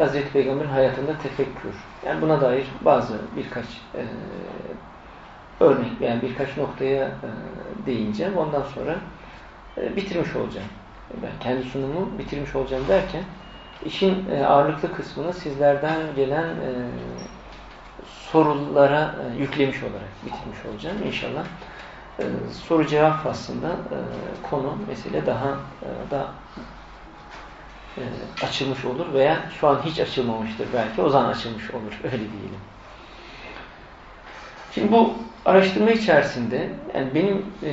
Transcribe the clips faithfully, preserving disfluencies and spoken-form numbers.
Hazreti Peygamber'in hayatında tefekkür. Yani buna dair bazı birkaç e, örnek, yani birkaç noktaya e, değineceğim. Ondan sonra e, bitirmiş olacağım. Ben kendi sunumu bitirmiş olacağım derken işin e, ağırlıklı kısmını sizlerden gelen e, sorulara e, yüklemiş olarak bitirmiş olacağım. İnşallah e, soru cevap faslında e, konu, mesele daha e, da e, açılmış olur veya şu an hiç açılmamıştır belki. O zaman açılmış olur. Öyle diyelim. Şimdi bu araştırma içerisinde yani benim e,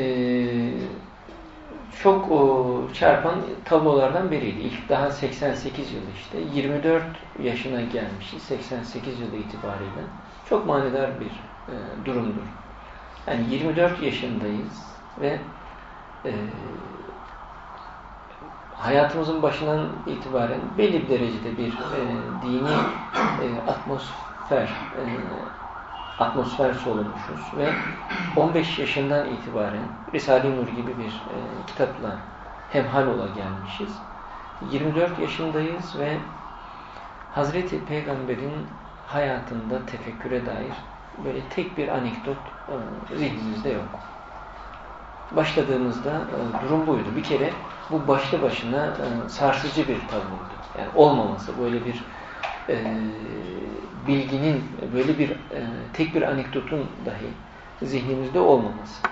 çok o, çarpan tablolardan biriydi. İlk daha seksen sekiz yılı işte. yirmi dört yaşına gelmişiz. seksen sekiz yılı itibariyle. Çok manidar bir e, durumdur. Yani yirmi dört yaşındayız ve e, hayatımızın başından itibaren belli bir derecede bir e, dini e, atmosfer e, atmosfer solumuşuz ve on beş yaşından itibaren Risale-i Nur gibi bir e, kitapla hemhal ola gelmişiz. yirmi dört yaşındayız ve Hazreti Peygamber'in hayatında tefekküre dair böyle tek bir anekdot e, zihnimizde yok. Başladığımızda e, durum buydu. Bir kere bu başlı başına e, sarsıcı bir tabloydu. Yani olmaması, böyle bir e, bilginin, böyle bir e, tek bir anekdotun dahi zihnimizde olmaması.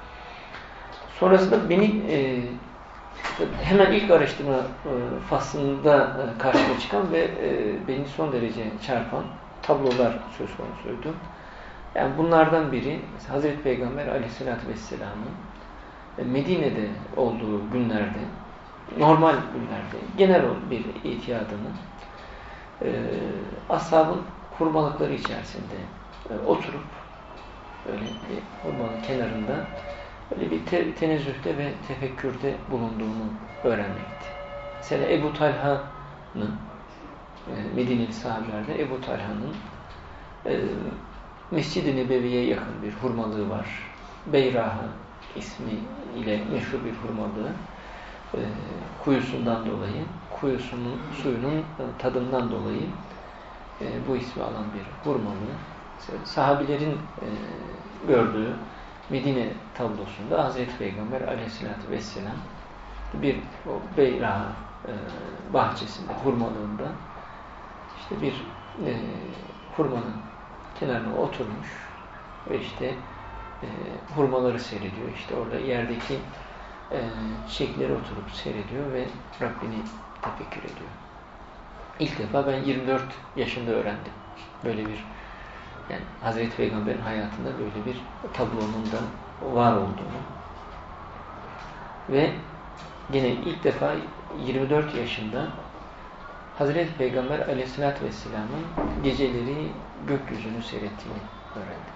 Sonrasında beni e, hemen ilk araştırma e, faslında e, karşıma çıkan ve e, beni son derece çarpan tablolar söz konusuydu. Yani bunlardan biri Hazreti Peygamber Aleyhisselatü Vesselam'ın Medine'de olduğu günlerde, normal günlerde genel bir itiyadını e, ashabın hurmalıkları içerisinde e, oturup böyle bir hurmanın kenarında böyle bir te tenezzühte ve tefekkürde bulunduğunu öğrenmekti. Mesela Ebu Talha'nın e, Medineli sahabelerde Ebu Talha'nın e, Mescid-i Nebevi'ye yakın bir hurmalığı var. Beyraha ismi ile meşhur bir hurmalığı. E, kuyusundan dolayı, kuyusunun suyunun tadından dolayı e, bu ismi alan bir hurmalığı. Sahabilerin e, gördüğü Medine tablosunda Hazreti Peygamber Aleyhisselatü Vesselam bir o Beyraha e, bahçesinde, hurmalığında işte bir e, hurmanın kenarına oturmuş ve işte e, hurmaları seyrediyor. İşte orada yerdeki e, çiçekleri oturup seyrediyor ve Rabbini tefekkür ediyor. İlk defa ben yirmi dört yaşında öğrendim. Böyle bir, yani Hazreti Peygamber'in hayatında böyle bir tablonun da var olduğunu ve yine ilk defa yirmi dört yaşında Hazreti Peygamber Aleyhisselatü Vesselam'ın geceleri gökyüzünü seyrettiğini öğrendim.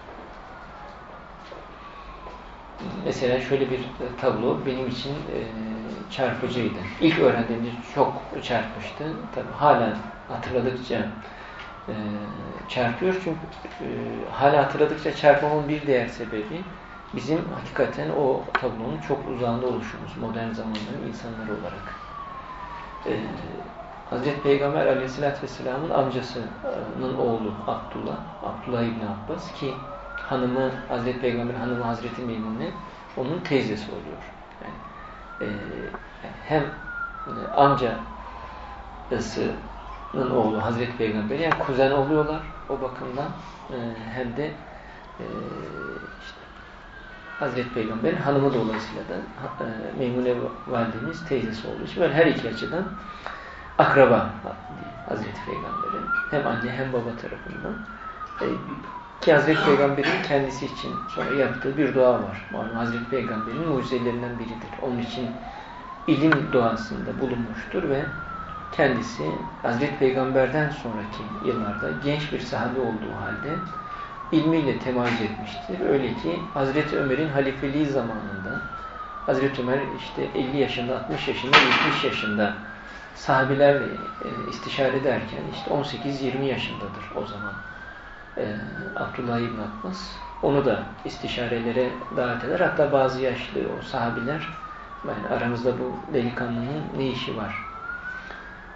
Mesela şöyle bir tablo benim için e, çarpıcıydı. İlk öğrendiğimde çok çarpmıştı. Tabii hala hatırladıkça e, çarpıyor. Çünkü e, hala hatırladıkça çarpmamın bir diğer sebebi bizim hakikaten o tablonun çok uzağında oluşumuz. Modern zamanların insanları olarak. E, Hazreti Peygamber Aleyhisselatü Vesselam'ın amcasının oğlu Abdullah, Abdullah İbni Abbas ki hanımı, Hazreti Peygamber'in hanımı Hazreti Meymune onun teyzesi oluyor. Yani, e, yani hem e, amcasının oğlu Hazreti Peygamber, yani kuzen oluyorlar o bakımdan e, hem de e, işte, Hazreti Peygamber'in hanımı dolayısıyla da e, Meymune validemiz teyzesi olduğu için böyle her iki açıdan akraba Hazreti Peygamber'in hem anne hem baba tarafından. E, Ki Hazreti Peygamber'in kendisi için sonra yaptığı bir dua var. Malum Hazreti Peygamber'in mucizelerinden biridir. Onun için ilim duasında bulunmuştur ve kendisi Hazreti Peygamber'den sonraki yıllarda genç bir sahabe olduğu halde ilmiyle temayüz etmiştir. Öyle ki Hazreti Ömer'in halifeliği zamanında Hazreti Ömer işte elli yaşında, altmış yaşında, yetmiş yaşında sahabelerle istişare ederken işte on sekiz yirmi yaşındadır o zaman. Ee, Abdullah İbni Abbas onu da istişarelere davet eder. Hatta bazı yaşlı o sahabiler, yani aramızda bu delikanlının ne işi var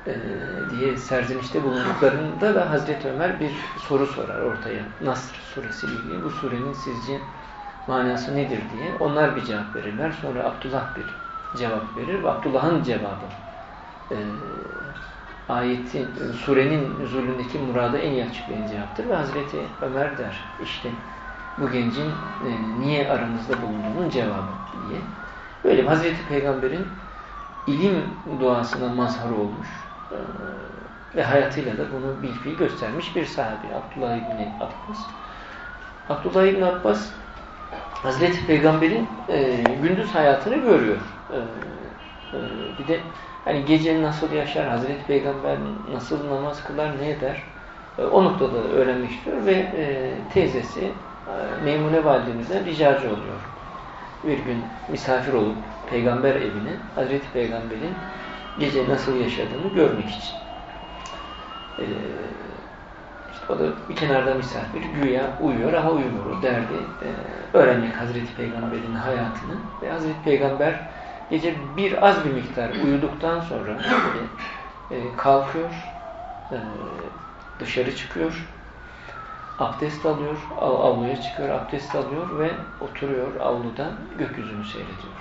e, diye serzenişte bulunduklarında da Hazreti Ömer bir soru sorar ortaya. Nasr suresi ile ilgili. Bu surenin sizce manası nedir diye. Onlar bir cevap verirler. Sonra Abdullah bir cevap verir ve Abdullah'ın cevabı e, ayetin, surenin nüzulündeki muradı en iyi açıklayan cevaptır ve Hazreti Ömer der işte bu gencin e, niye aranızda bulunduğunun cevabı diye. Böyle Hazreti Peygamber'in ilim duasına mazhar olmuş e, ve hayatıyla da bunu bilfiil göstermiş bir sahabi Abdullah İbni Abbas. Abdullah İbni Abbas Hazreti Peygamber'in e, gündüz hayatını görüyor. E, e, bir de hani gece nasıl yaşar, Hazreti Peygamber nasıl namaz kılar, ne eder? E, o noktada öğrenmek istiyor ve e, teyzesi e, Meymune validemizden ricacı oluyor. Bir gün misafir olup Peygamber evine Hazreti Peygamber'in gece nasıl yaşadığını görmek için. E, işte o da bir kenarda misafir, güya uyuyor ama uyumuyor. O derdi e, öğrenmek Hazreti Peygamber'in hayatını ve Hazreti Peygamber gece bir az bir miktar uyuduktan sonra e, kalkıyor, e, dışarı çıkıyor, abdest alıyor, av, avluya çıkıyor, abdest alıyor ve oturuyor avluda gökyüzünü seyrediyor.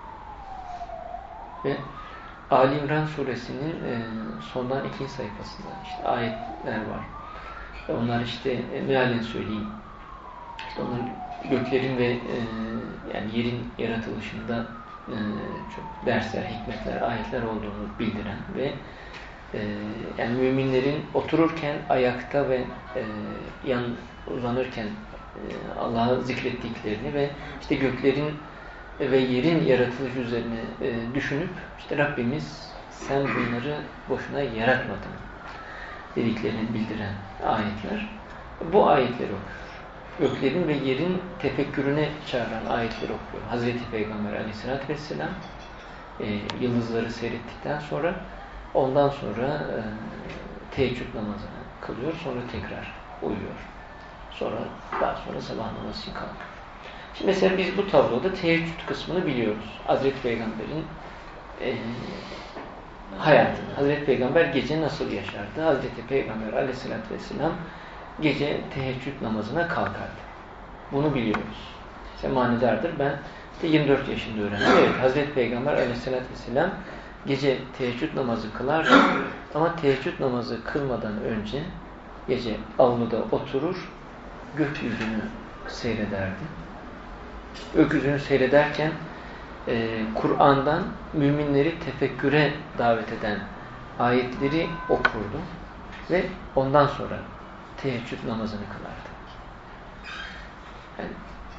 Ve Ali İmran suresinin e, sondan ikinci sayfasında işte ayetler var. Ve onlar işte e, mealen söyleyeyim. İşte onların göklerin ve e, yani yerin yaratılışında e, çok dersler, hikmetler, ayetler olduğunu bildiren ve e, yani müminlerin otururken, ayakta ve e, yan uzanırken e, Allah'ı zikrettiklerini ve işte göklerin ve yerin yaratılışı üzerine e, düşünüp işte Rabbimiz sen bunları boşuna yaratmadın dediklerini bildiren ayetler. Bu ayetleri okuyor. Göklerin ve yerin tefekkürüne çağıran ayetleri okuyor. Hazreti Peygamber Aleyhisselatü Vesselam e, yıldızları seyrettikten sonra ondan sonra e, teheccüd namazını kılıyor. Sonra tekrar uyuyor. Sonra daha sonra sabah namazı için kalkıyor. Şimdi mesela biz bu tabloda teheccüd kısmını biliyoruz. Hazreti Peygamber'in e, hayatını. Hazreti Peygamber gece nasıl yaşardı? Hazreti Peygamber Aleyhisselatü Vesselam gece teheccüd namazına kalkardı. Bunu biliyoruz. İşte manidardır. Ben de yirmi dört yaşında öğrendim. Evet, Hazreti Peygamber Aleyhisselatü Vesselam gece teheccüd namazı kılardı. Ama teheccüd namazı kılmadan önce gece avluda oturur, gökyüzünü seyrederdi. Gökyüzünü seyrederken e, Kur'an'dan müminleri tefekküre davet eden ayetleri okurdu ve ondan sonra teheccüd namazını kılardı. Yani,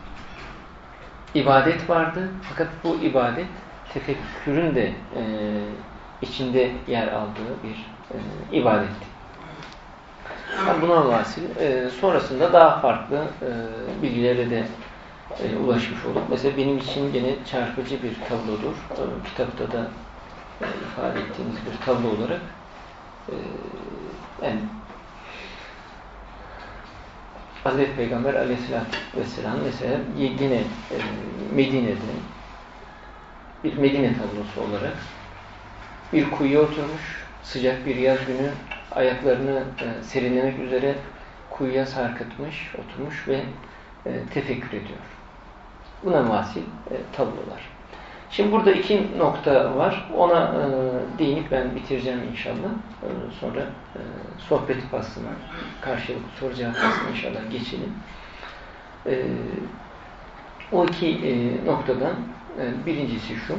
ibadet vardı fakat bu ibadet tefekkürün de e, içinde yer aldığı bir e, ibadetti. Yani buna vasil e, sonrasında daha farklı e, bilgilere de e, ulaşmış olduk. Mesela benim için gene çarpıcı bir tablodur. E, kitapta da e, ifade ettiğimiz bir tablo olarak e, yani Hazreti Peygamber Aleyhisselatü Vesselam mesela yine e, Medine'de bir Medine tablosu olarak bir kuyuya oturmuş, sıcak bir yaz günü ayaklarını e, serinlemek üzere kuyuya sarkıtmış, oturmuş ve e, tefekkür ediyor. Buna muhasil e, tablolar. Şimdi burada iki nokta var. Ona e, değinip ben bitireceğim inşallah. E, sonra e, sohbet faslına, karşılıklı soru cevap faslına inşallah geçelim. E, o iki e, noktadan e, birincisi şu.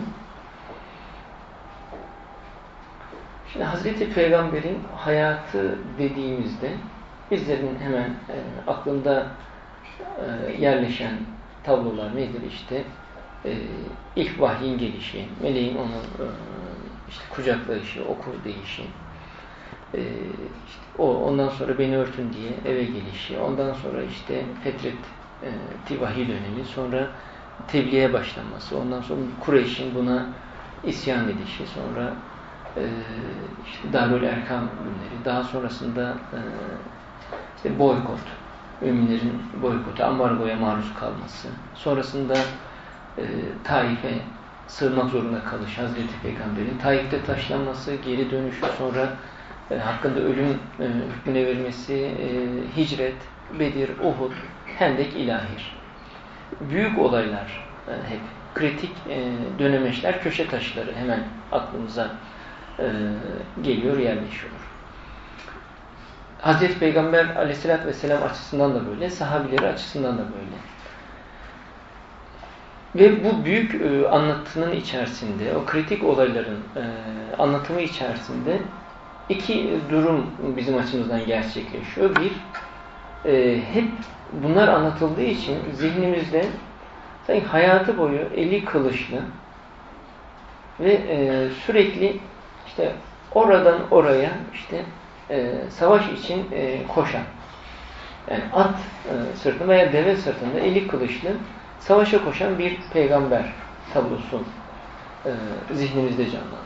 Şimdi Hazreti Peygamber'in hayatı dediğimizde bizlerin hemen e, aklında e, yerleşen tablolar nedir? İşte e, ilk vahyin gelişi, meleğin onu e, işte kucaklayışı, oku deyişi, e, işte o ondan sonra beni örtün diye eve gelişi, ondan sonra işte fetret e, vahiy dönemi, sonra tebliğe başlanması, ondan sonra Kureyş'in buna isyan edişi, sonra e, işte Darül Erkam günleri, daha sonrasında e, işte boykot, müminlerin boykotu, ambargoya maruz kalması, sonrasında e, Taif'e sığınmak zorunda kalış Hazreti Peygamber'in, Taif'te taşlanması, geri dönüşü, sonra e, hakkında ölüm e, hükmüne verilmesi, e, hicret, Bedir, Uhud, Hendek, İlahir. Büyük olaylar e, hep. Kritik e, dönemeçler, köşe taşları hemen aklımıza e, geliyor, yerleşiyor. Hazreti Peygamber Aleyhisselatü Vesselam açısından da böyle, sahabileri açısından da böyle. Ve bu büyük e, anlatının içerisinde, o kritik olayların e, anlatımı içerisinde iki durum bizim açımızdan gerçekleşiyor. Bir, e, hep bunlar anlatıldığı için zihnimizde sanki hayatı boyu eli kılıçlı ve e, sürekli işte oradan oraya işte e, savaş için e, koşan, yani at e, sırtında veya deve sırtında eli kılıçlı savaşa koşan bir peygamber tablosu e, zihnimizde canlanıyor.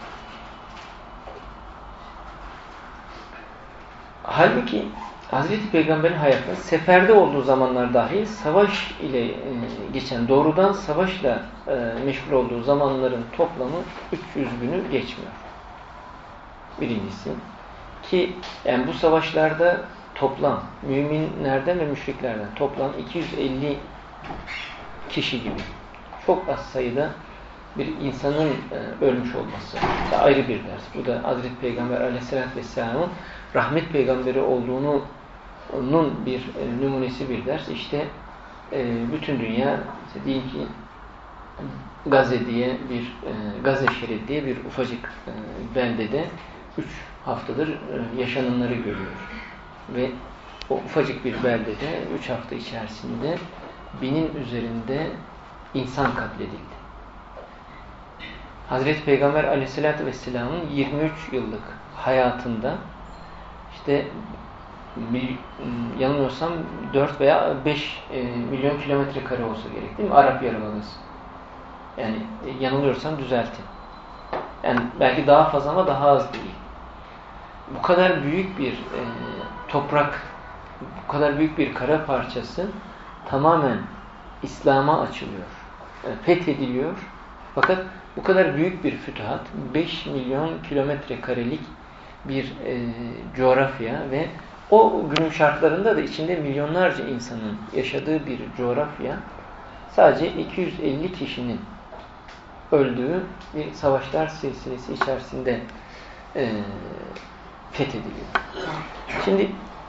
Halbuki Hazreti Peygamber'in hayatında seferde olduğu zamanlar dahi savaş ile e, geçen, doğrudan savaşla e, meşgul olduğu zamanların toplamı üç yüz günü geçmiyor. Birincisi. Ki yani bu savaşlarda toplam müminlerden ve müşriklerden toplam iki yüz elli kişi gibi çok az sayıda bir insanın e, ölmüş olması da ayrı bir ders. Bu da Hazreti Peygamber Aleyhisselatü Vesselam'ın rahmet peygamberi olduğunu onun bir e, numunesi, bir ders. İşte e, bütün dünya işte diyelim ki Gazze diye bir e, Gazze şeridi diye bir ufacık e, beldede üç haftadır e, yaşananları görüyor. Ve o ufacık bir beldede üç hafta içerisinde binin üzerinde insan katledildi. Hazreti Peygamber Aleyhisselatü Vesselam'ın yirmi üç yıllık hayatında işte yanılmıyorsam dört veya beş milyon kilometre kare olsa gerek değil mi? Arap Yarımadası. Yani yanılıyorsam düzeltin. Yani belki daha fazla ama daha az değil. Bu kadar büyük bir e, toprak, bu kadar büyük bir kara parçası tamamen İslam'a açılıyor. Yani fethediliyor. Fakat bu kadar büyük bir fütuhat, beş milyon kilometre karelik bir e, coğrafya ve o günün şartlarında da içinde milyonlarca insanın yaşadığı bir coğrafya, sadece iki yüz elli kişinin öldüğü bir savaşlar silsilesi içerisinde e, fethediliyor. Şimdi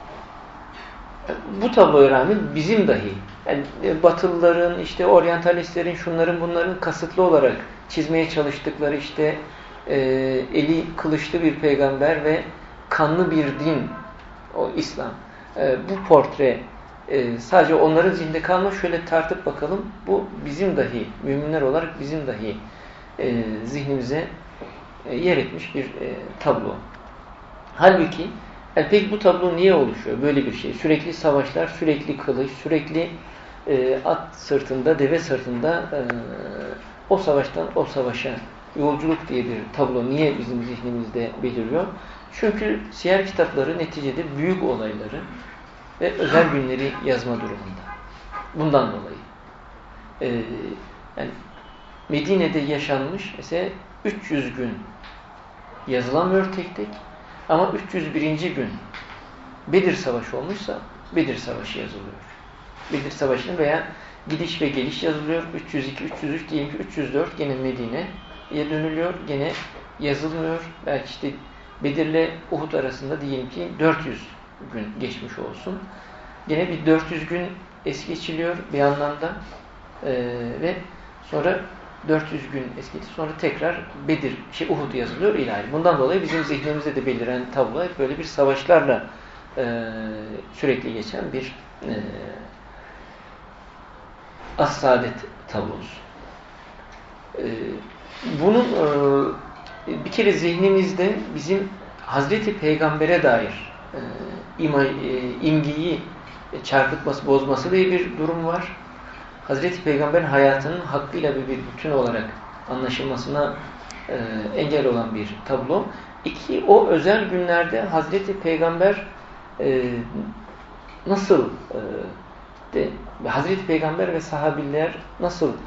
bu tabloya rağmen bizim dahi yani Batılıların, işte oryantalistlerin, şunların bunların kasıtlı olarak çizmeye çalıştıkları işte e, eli kılıçlı bir peygamber ve kanlı bir din, o İslam. E, bu portre e, sadece onların zihninde kalmış. Şöyle tartıp bakalım. Bu bizim dahi, müminler olarak bizim dahi e, zihnimize e, yer etmiş bir e, tablo. Halbuki yani peki bu tablo niye oluşuyor? Böyle bir şey. Sürekli savaşlar, sürekli kılıç, sürekli e, at sırtında, deve sırtında e, o savaştan o savaşa yolculuk diye bir tablo niye bizim zihnimizde beliriyor? Çünkü siyer kitapları neticede büyük olayları ve özel günleri yazma durumunda. Bundan dolayı. E, yani Medine'de yaşanmış mesela üç yüz gün yazılamıyor tek tek. Ama üç yüz birinci gün Bedir Savaşı olmuşsa Bedir Savaşı yazılıyor. Bedir Savaşı'nın veya gidiş ve geliş yazılıyor. üç yüz iki, üç yüz üç, diyelim ki üç yüz dört gene Medine'ye dönülüyor. Gene yazılmıyor. Belki işte Bedir'le Uhud arasında diyelim ki dört yüz gün geçmiş olsun. Gene bir dört yüz gün es geçiliyor bir anlamda ee, ve sonra dört yüz gün es geçti. Sonra tekrar Bedir, şey Uhud yazılıyor ilahi. Bundan dolayı bizim zihnimizde de beliren tablo hep böyle bir savaşlarla e, sürekli geçen bir e, as-saadet tablosu. E, bunun e, bir kere zihnimizde bizim Hazreti Peygamber'e dair e, ima, e, imgeyi çarpıtması, bozması diye bir durum var. Hazreti Peygamber'in hayatının hakkıyla bir, bir bütün olarak anlaşılmasına e, engel olan bir tablo. İki, o özel günlerde Hazreti Peygamber e, nasıl e, de, Hazreti Peygamber ve sahabiler nasıl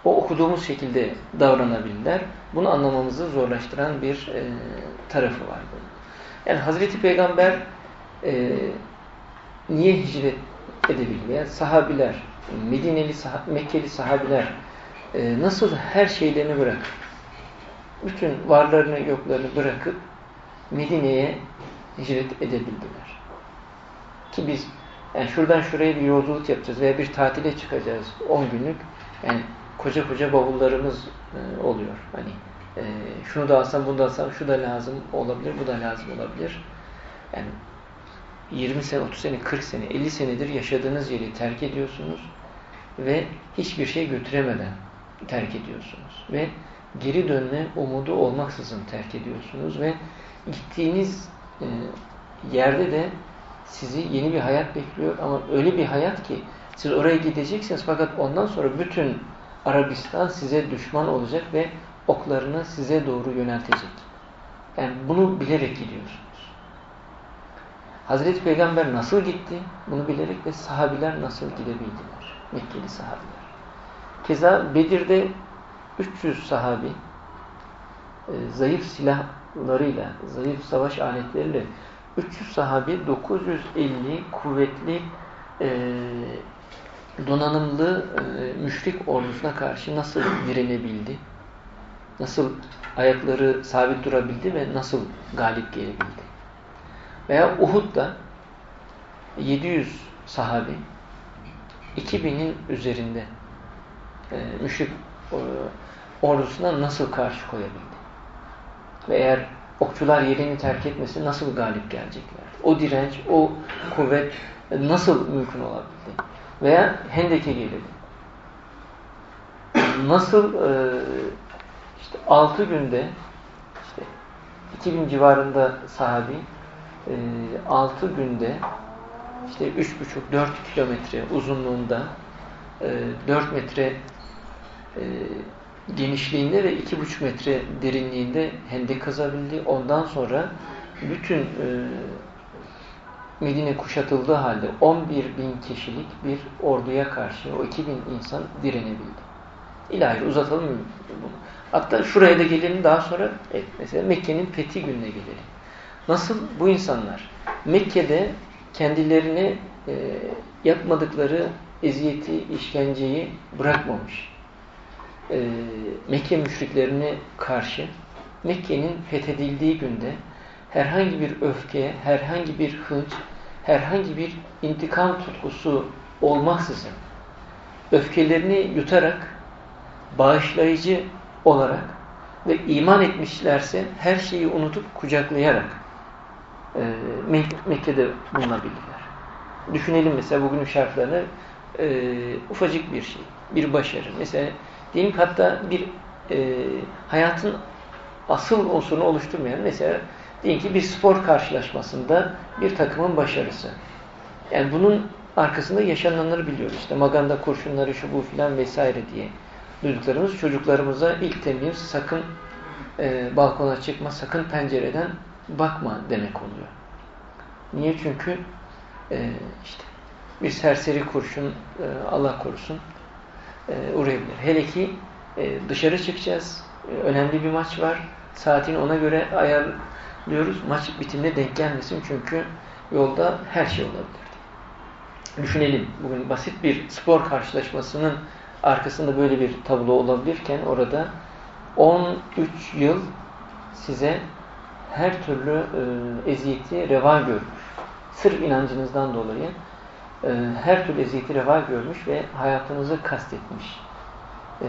o okuduğumuz şekilde davranabilirler. Bunu anlamamızı zorlaştıran bir e, tarafı var bunun. Yani Hazreti Peygamber e, niye hicret edebildi? Yani sahabiler, Medineli, sah Mekkeli sahabiler e, nasıl her şeylerini bırakıp, bütün varlarını yoklarını bırakıp Medine'ye hicret edebildiler. Ki biz yani şuradan şuraya bir yolculuk yapacağız veya bir tatile çıkacağız on günlük. Yani koca koca bavullarımız e, oluyor. Hani e, şunu da alsam, bunu da alsam, şu da lazım olabilir, bu da lazım olabilir. Yani yirmi sene, otuz sene, kırk sene, elli senedir yaşadığınız yeri terk ediyorsunuz ve hiçbir şey götüremeden terk ediyorsunuz. Ve geri dönme umudu olmaksızın terk ediyorsunuz ve gittiğiniz e, yerde de sizi yeni bir hayat bekliyor ama öyle bir hayat ki siz oraya gideceksiniz fakat ondan sonra bütün Arabistan size düşman olacak ve oklarını size doğru yöneltecek. Yani bunu bilerek gidiyorsunuz. Hazreti Peygamber nasıl gitti? Bunu bilerek ve sahabiler nasıl gidebildiler? Mekkeli sahabiler. Keza Bedir'de üç yüz sahabi e, zayıf silahlarıyla, zayıf savaş aletleriyle üç yüz sahabi dokuz yüz elli kuvvetli e, donanımlı e, müşrik ordusuna karşı nasıl direnebildi? Nasıl ayakları sabit durabildi ve nasıl galip gelebildi? Veya Uhud'da yedi yüz sahabi iki binin üzerinde e, müşrik e, ordusuna nasıl karşı koyabildi? Ve eğer okçular yerini terk etmesi nasıl galip gelecekler? O direnç, o kuvvet nasıl mümkün olabildi? Veya Hendek'e gelelim. Nasıl e, işte altı günde işte iki bin civarında sahabi e, altı günde işte üç buçuk dört kilometre uzunluğunda e, dört metre e, genişliğinde ve iki buçuk metre derinliğinde hendek kazabildi. Ondan sonra bütün e, Medine kuşatıldığı halde on bir bin kişilik bir orduya karşı o iki bin insan direnebildi. İlahi uzatalım mı bunu? Hatta şuraya da gelelim daha sonra. Evet, mesela Mekke'nin fethi gününe gelelim. Nasıl bu insanlar Mekke'de kendilerine e, yapmadıkları eziyeti, işkenceyi bırakmamış. E, Mekke müşriklerine karşı Mekke'nin fethedildiği günde herhangi bir öfke, herhangi bir hınç, herhangi bir intikam tutkusu olmaksızın öfkelerini yutarak, bağışlayıcı olarak ve iman etmişlerse her şeyi unutup kucaklayarak e, Mek Mekke'de bulunabilirler. Düşünelim mesela bugünün şartlarını e, ufacık bir şey, bir başarı. Mesela diyelim ki hatta bir e, hayatın asıl unsurunu oluşturmayan mesela diyelim ki bir spor karşılaşmasında bir takımın başarısı. Yani bunun arkasında yaşananları biliyoruz. İşte maganda kurşunları şu bu filan vesaire diye duyduklarımız çocuklarımıza ilk tembihimiz sakın e, balkona çıkma, sakın pencereden bakma demek oluyor. Niye? Çünkü e, işte bir serseri kurşun e, Allah korusun e, uğrayabilir. Hele ki e, dışarı çıkacağız. E, önemli bir maç var. Saatini ona göre ayarlıyoruz. Maç bitimine denk gelmesin çünkü yolda her şey olabilir. Düşünelim. Bugün basit bir spor karşılaşmasının arkasında böyle bir tablo olabilirken orada on üç yıl size her türlü e, eziyeti reva görmüş. Sırf inancınızdan dolayı e, her türlü eziyeti reva görmüş ve hayatınızı kastetmiş. E,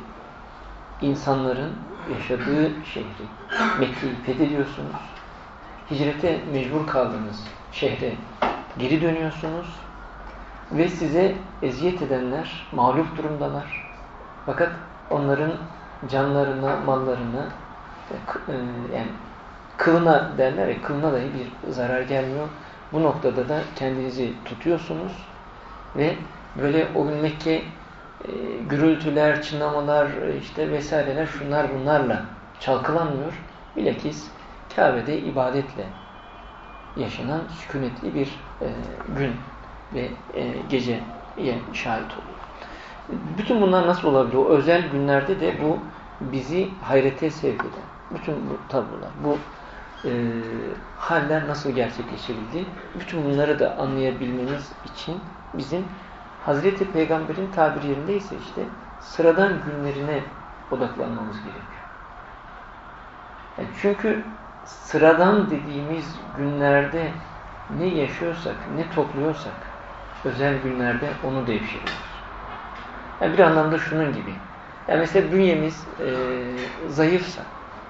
insanların yaşadığı şehri Mekke'yi fethediyorsunuz. Hicrete mecbur kaldığınız şehre geri dönüyorsunuz. Ve size eziyet edenler mağlup durumdalar. Fakat onların canlarına, mallarına yani kılına derler ya, kılına dahi bir zarar gelmiyor. Bu noktada da kendinizi tutuyorsunuz ve böyle o gün Mekke e, gürültüler, çınlamalar işte vesaireler şunlar bunlarla çalkalanmıyor. Bilakis Kabe'de ibadetle yaşanan sükunetli bir e, gün ve e, geceye şahit oluyor. Bütün bunlar nasıl olabilir? O özel günlerde de bu bizi hayrete sevk eden, bütün bu tablolar, bu e, haller nasıl gerçekleşebildi? Bütün bunları da anlayabilmemiz için bizim Hazreti Peygamber'in tabiri yerindeyse işte sıradan günlerine odaklanmamız gerekiyor. Yani çünkü sıradan dediğimiz günlerde ne yaşıyorsak, ne topluyorsak özel günlerde onu devşiriyoruz. Yani bir anlamda şunun gibi. Yani mesela bünyemiz e, zayıfsa,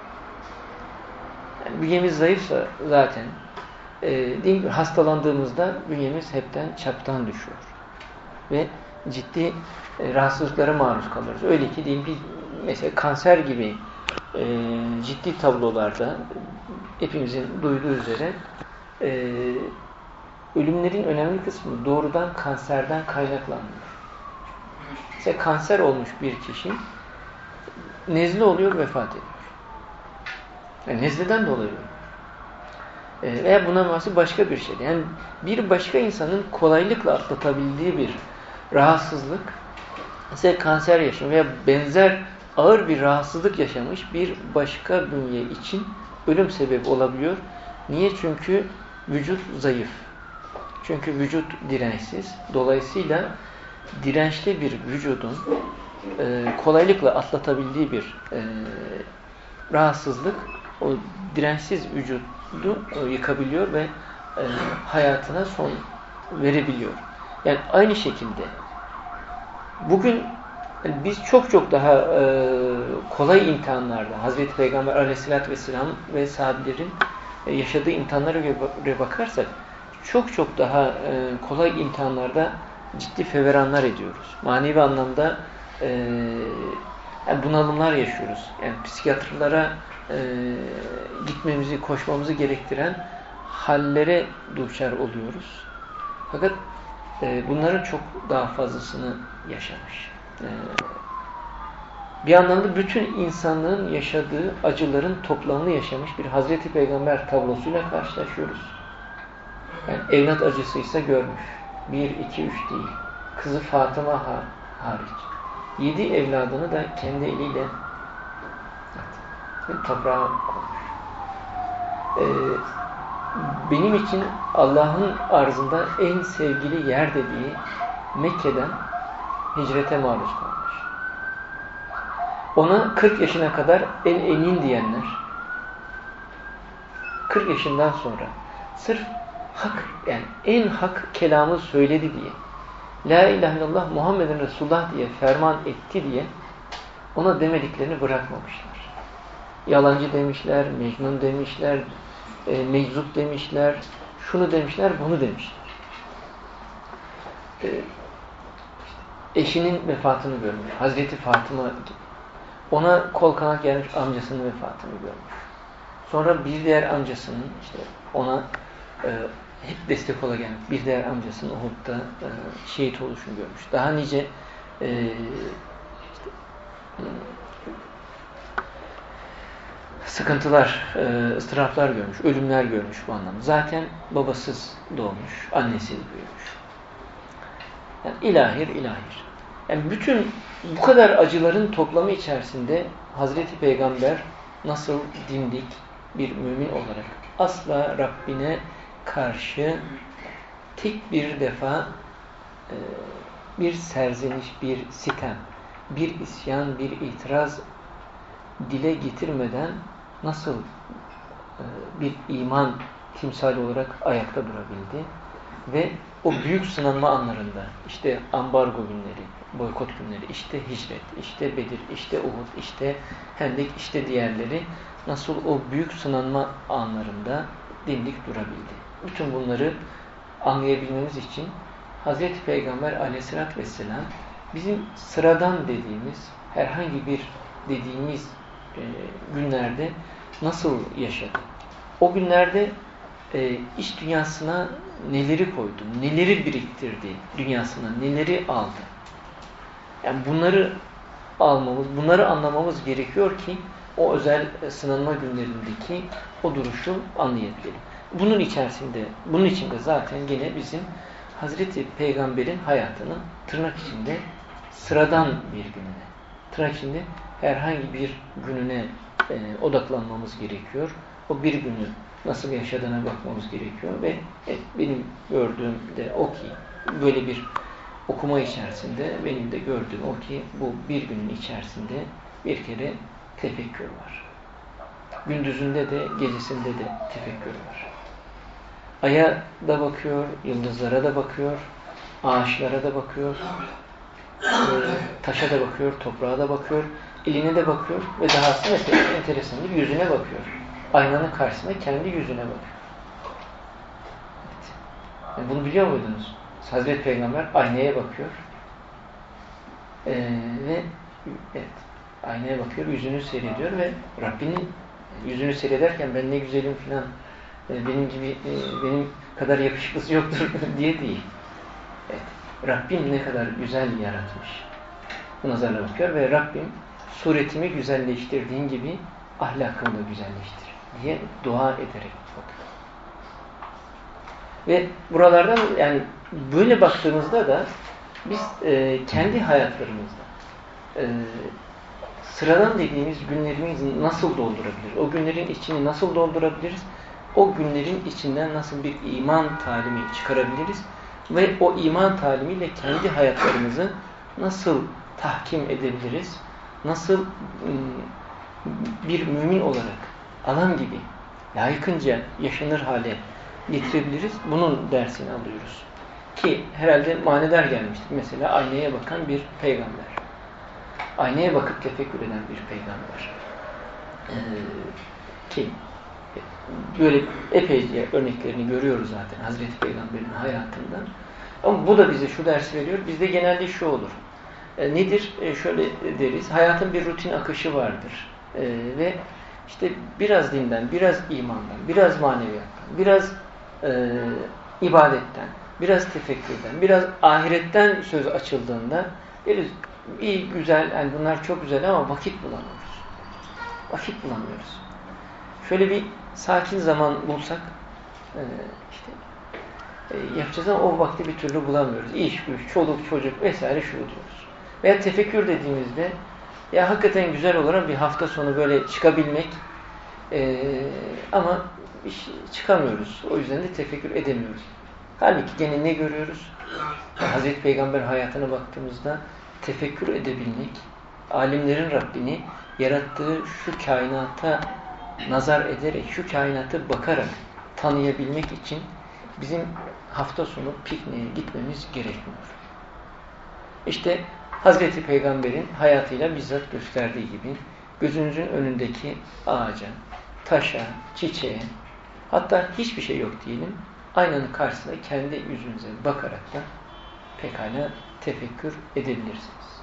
yani bünyemiz zayıfsa zaten e, değil mi, hastalandığımızda bünyemiz hepten çaptan düşüyor. Ve ciddi e, rahatsızlıklara maruz kalırız. Öyle ki değil bir mesela kanser gibi e, ciddi tablolarda hepimizin duyduğu üzere e, ölümlerin önemli kısmı doğrudan kanserden kaynaklanıyor. Mesela kanser olmuş bir kişi nezle oluyor, vefat ediyor. Yani nezleden dolayı e, veya buna mahsus başka bir şey. Yani bir başka insanın kolaylıkla atlatabildiği bir rahatsızlık, mesela kanser yaşamış veya benzer ağır bir rahatsızlık yaşamış bir başka bünye için ölüm sebebi olabiliyor. Niye? Çünkü vücut zayıf. Çünkü vücut dirençsiz. Dolayısıyla dirençli bir vücudun e, kolaylıkla atlatabildiği bir e, rahatsızlık o dirençsiz vücudu e, yıkabiliyor ve e, hayatına son verebiliyor. Yani aynı şekilde bugün yani biz çok çok daha e, kolay imtihanlarda Hazreti Peygamber Aleyhisselatü Vesselam ve sahabelerin e, yaşadığı imtihanlara göre bakarsak çok çok daha e, kolay imtihanlarda ciddi feveranlar ediyoruz. Manevi anlamda e, yani bunalımlar yaşıyoruz. Yani psikiyatrlara e, gitmemizi, koşmamızı gerektiren hallere duçar oluyoruz. Fakat e, bunların çok daha fazlasını yaşamış. E, bir anlamda bütün insanlığın yaşadığı acıların toplamını yaşamış bir Hazreti Peygamber tablosuyla karşılaşıyoruz. Yani evlat acısıysa görmüş. Bir, iki, üç değil. Kızı Fatıma hariç. Yedi evladını da kendi eliyle toprağa koymuş. Ee, benim için Allah'ın arzında en sevgili yer dediği Mekke'den hicrete maruz kalmış. Ona kırk yaşına kadar en emin diyenler kırk yaşından sonra sırf hak, yani en hak kelamı söyledi diye, La ilahe illallah Muhammedun Resulullah diye ferman etti diye ona demediklerini bırakmamışlar. Yalancı demişler, mecnun demişler, e, meczup demişler, şunu demişler, bunu demişler. E, eşinin vefatını görmüş. Hazreti Fatıma gibi. Ona kol kanat gelmiş amcasının vefatını görmüş. Sonra bir diğer amcasının işte ona e, hep destek ola gelmiş. Bir diğer amcasının Uhud'da e, şehit oluşunu görmüş. Daha nice e, işte, e, sıkıntılar, e, ıstıraplar görmüş, ölümler görmüş bu anlamda. Zaten babasız doğmuş, annesiz büyümüş. Yani ilahir, ilahir. Yani bütün bu kadar acıların toplamı içerisinde Hazreti Peygamber nasıl dimdik bir mümin olarak asla Rabbine karşı tek bir defa e, bir serzeniş, bir sitem, bir isyan, bir itiraz dile getirmeden nasıl e, bir iman timsali olarak ayakta durabildi ve o büyük sınanma anlarında işte ambargo günleri, boykot günleri, işte hicret, işte Bedir, işte Uhud, işte Hendek, işte diğerleri nasıl o büyük sınanma anlarında dimdik durabildi. Bütün bunları anlayabilmemiz için Hazreti Peygamber Aleyhisselatü Vesselam bizim sıradan dediğimiz herhangi bir dediğimiz e, günlerde nasıl yaşadı? O günlerde e, iç dünyasına neleri koydu? Neleri biriktirdi dünyasına? Neleri aldı? Yani bunları almamız, bunları anlamamız gerekiyor ki o özel sınanma günlerindeki o duruşu anlayabilelim. Bunun içerisinde, bunun içinde zaten gene bizim Hazreti Peygamber'in hayatının tırnak içinde sıradan bir gününe, tırnak içinde herhangi bir gününe e, odaklanmamız gerekiyor. O bir günü nasıl yaşadığına bakmamız gerekiyor ve evet, benim gördüğüm de o ki böyle bir okuma içerisinde benim de gördüğüm o ki bu bir günün içerisinde bir kere tefekkür var. Gündüzünde de gecesinde de tefekkür var. Aya da bakıyor, yıldızlara da bakıyor, ağaçlara da bakıyor, taşa da bakıyor, toprağa da bakıyor, eline de bakıyor ve dahası mesela enteresandır, yüzüne bakıyor. Aynanın karşısında kendi yüzüne bakıyor. Evet. Yani bunu biliyor muydunuz? Hazreti Peygamber aynaya bakıyor ee, ve evet, aynaya bakıyor, yüzünü seyrediyor ve Rabbinin yüzünü seyrederken ben ne güzelim filan, benim gibi benim kadar yakışıklısı yoktur diye değil. Evet, Rabbim ne kadar güzel yaratmış. Bu nazarla bakıyor ve Rabbim suretimi güzelleştirdiğin gibi ahlakımı da güzelleştir diye dua ederek bakıyor. Ve buralardan yani böyle baktığımızda da biz e, kendi hayatlarımızda e, sıradan dediğimiz günlerimizi nasıl doldurabiliriz? O günlerin içini nasıl doldurabiliriz? O günlerin içinden nasıl bir iman talimi çıkarabiliriz? Ve o iman talimiyle kendi hayatlarımızı nasıl tahkim edebiliriz? Nasıl bir mümin olarak adam gibi layıkınca yaşanır hale getirebiliriz? Bunun dersini alıyoruz. Ki herhalde manidar gelmiştir. Mesela aynaya bakan bir peygamber. Aynaya bakıp tefekkür eden bir peygamber. Ee, ki böyle epeyce örneklerini görüyoruz zaten Hazreti Peygamber'in hayatından. Ama bu da bize şu dersi veriyor. Bizde genelde şu olur. E, nedir? E, şöyle deriz. Hayatın bir rutin akışı vardır. E, ve işte biraz dinden, biraz imandan, biraz maneviyattan, biraz e, ibadetten, biraz tefekkürden, biraz ahiretten söz açıldığında deriz, iyi, güzel, yani bunlar çok güzel ama vakit bulamıyoruz. Vakit bulamıyoruz. Şöyle bir sakin zaman bulsak e, işte e, yapacağız ama o vakti bir türlü bulamıyoruz. İş, güç, çoluk, çocuk vesaire şu diyoruz. Veya tefekkür dediğimizde ya hakikaten güzel olarak bir hafta sonu böyle çıkabilmek e, ama iş, çıkamıyoruz. O yüzden de tefekkür edemiyoruz. Halbuki gene ne görüyoruz? Hazreti Peygamber hayatına baktığımızda tefekkür edebilmek, alimlerin Rabbini yarattığı şu kainata nazar ederek, şu kainatı bakarak tanıyabilmek için bizim hafta sonu pikniğe gitmemiz gerekmiyor. İşte Hazreti Peygamber'in hayatıyla bizzat gösterdiği gibi gözünüzün önündeki ağaca, taşa, çiçeğe, hatta hiçbir şey yok diyelim, aynanın karşısında kendi yüzünüze bakarak da pekala tefekkür edebilirsiniz.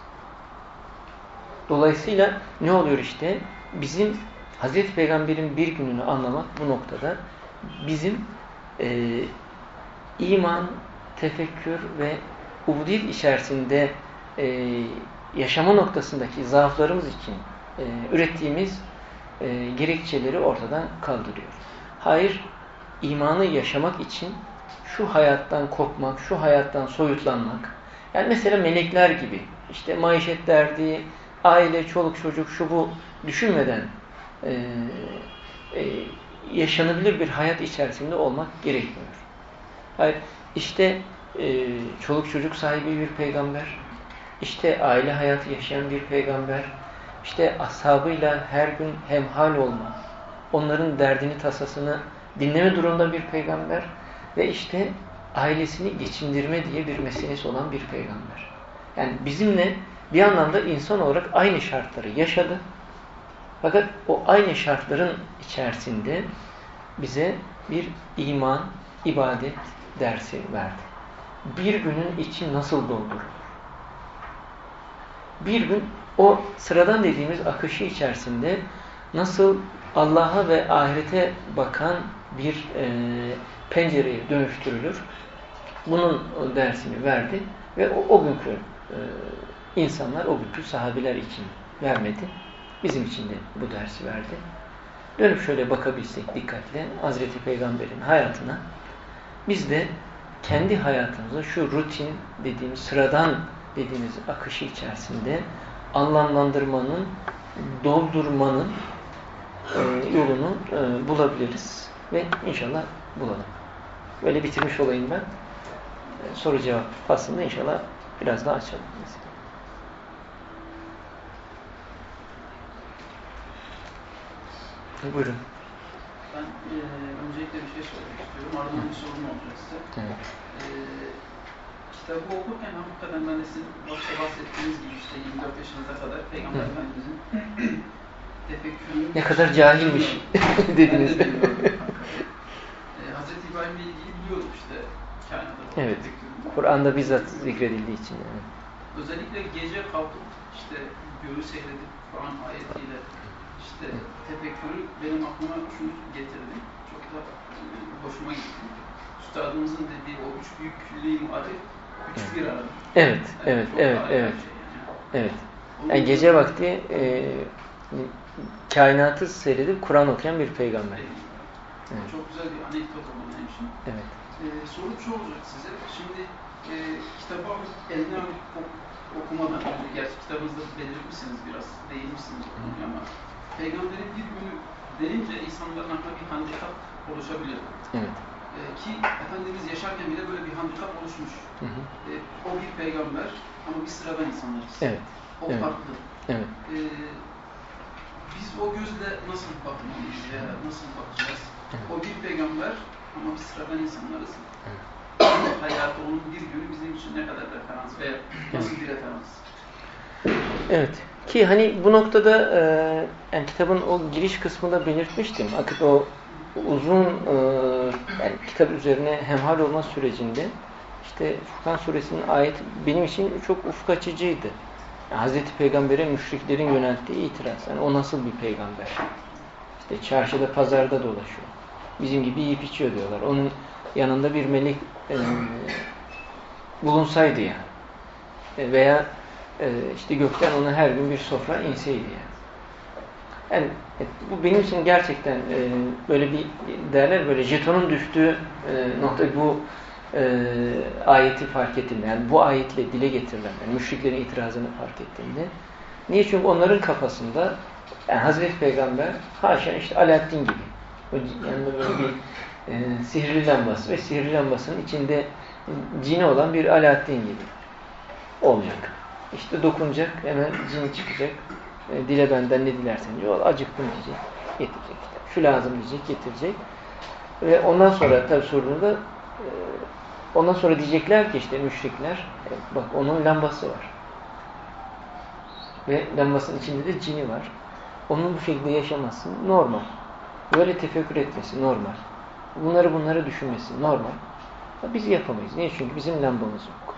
Dolayısıyla ne oluyor işte? Bizim Hazreti Peygamber'in bir gününü anlamak bu noktada bizim e, iman, tefekkür ve ubudiyet içerisinde e, yaşama noktasındaki zaaflarımız için e, ürettiğimiz e, gerekçeleri ortadan kaldırıyor. Hayır, imanı yaşamak için şu hayattan kopmak, şu hayattan soyutlanmak. Yani mesela melekler gibi işte maişet derdi, aile, çoluk çocuk şu bu düşünmeden e, e, yaşanabilir bir hayat içerisinde olmak gerekmiyor. Hayır, işte e, çoluk çocuk sahibi bir peygamber, işte aile hayatı yaşayan bir peygamber, işte ashabıyla her gün hemhal olma, onların derdini, tasasını dinleme durumunda bir peygamber ve işte ailesini geçindirme diye bir meselesi olan bir peygamber. Yani bizimle bir anlamda insan olarak aynı şartları yaşadı. Fakat o aynı şartların içerisinde bize bir iman, ibadet dersi verdi. Bir günün içi nasıl doldurulur? Bir gün o sıradan dediğimiz akışı içerisinde nasıl Allah'a ve ahirete bakan bir e, pencereye dönüştürülür? Bunun dersini verdi ve o, o günkü e, insanlar, o günkü sahabiler için vermedi. Bizim için de bu dersi verdi. Dönüp şöyle bakabilsek dikkatle Hazreti Peygamber'in hayatına, biz de kendi hayatımıza şu rutin dediğimiz, sıradan dediğimiz akışı içerisinde anlamlandırmanın, doldurmanın e, yolunu e, bulabiliriz ve inşallah bulalım. Böyle bitirmiş olayım ben. E, soru cevap faslında inşallah biraz daha açalım. Buyurun. Ben e, öncelikle bir şey söylemek istiyorum. Ardından bir sorum olacak size. Evet. E, kitabı okurken hakikaten ben de sizin başta bahsettiğiniz gibi işte yirmi dört yaşınıza kadar Peygamber Hı. Efendimizin tefekkürünü... Ne kadar cahilmiş dediniz. Ben de e, Hazreti İbrahim'le ilgili biliyordum işte kainata. Evet. Kur'an'da bizzat zikredildiği için. Yani. Özellikle gece kalkıp işte göğü seyredip Kur'an ayetiyle işte tefekkürü benim aklıma şunu getirdi. Çok da e, hoşuma gitti. Üstadımızın dediği o üç büyük külli-i marif, üç bir arada. Evet, yani evet, evet, evet. Şey yani. Evet. Yani gece vakti e, kainatı seyredip Kur'an okuyan bir peygamber. Evet. Çok güzel bir anekdot oldu benim için. Evet. Ee, sorum şu olacak size. Şimdi e, kitabı alıp eline alıp okumadan önce, gerçi kitabınızda belirtmişsiniz biraz, değinmişsiniz o konuya ama Peygamberin bir günü denince insanların aklına bir handikap oluşabilir. Evet. Ee, ki Efendimiz yaşarken bile böyle bir handikap oluşmuş. Hı hı. Ee, o bir peygamber ama biz sıradan insanlarız. Evet. O evet. farklı. Evet. Ee, biz o gözle nasıl bakmalıyız veya nasıl bakacağız? Evet. O bir peygamber ama biz sıradan insanlarız. Evet. Hayatı, onun bir günü bizim için ne kadar referans veya nasıl bir referans? Evet. Ki hani bu noktada e, yani kitabın o giriş kısmında belirtmiştim. Artık o uzun e, yani kitap üzerine hemhal olma sürecinde işte Furkan Suresinin ayeti benim için çok ufuk açıcıydı. Yani Hazreti Peygamber'e müşriklerin yönelttiği itiraz. Yani o nasıl bir peygamber? İşte çarşıda, pazarda dolaşıyor. Bizim gibi yiyip içiyor diyorlar. Onun yanında bir melek e, bulunsaydı yani. E, veya e, işte gökten ona her gün bir sofra inseydi yani. Yani e, bu benim için gerçekten e, böyle bir derler böyle jetonun düştüğü e, nokta bu e, ayeti fark ettiğimde, yani bu ayetle dile getirilen, yani müşriklerin itirazını fark ettiğimde. Niye? Çünkü onların kafasında yani Hazreti Peygamber haşa işte Alaaddin gibi. O yanında böyle bir e, sihirli lambası ve sihirli lambasının içinde cini olan bir Alaaddin gibi olacak. İşte dokunacak, hemen cin çıkacak. E, dile benden ne dilersen diyor. Acıktım diyecek, getirecek. Şu lazım diyecek, getirecek. Ve ondan sonra tabi sorduğunda e, ondan sonra diyecekler ki işte müşrikler e, bak onun lambası var. Ve lambasının içinde de cini var. Onun bu şekilde yaşaması normal. Böyle tefekkür etmesi normal. Bunları bunları düşünmesi normal. Biz yapamayız. Niye? Çünkü bizim lambamız yok.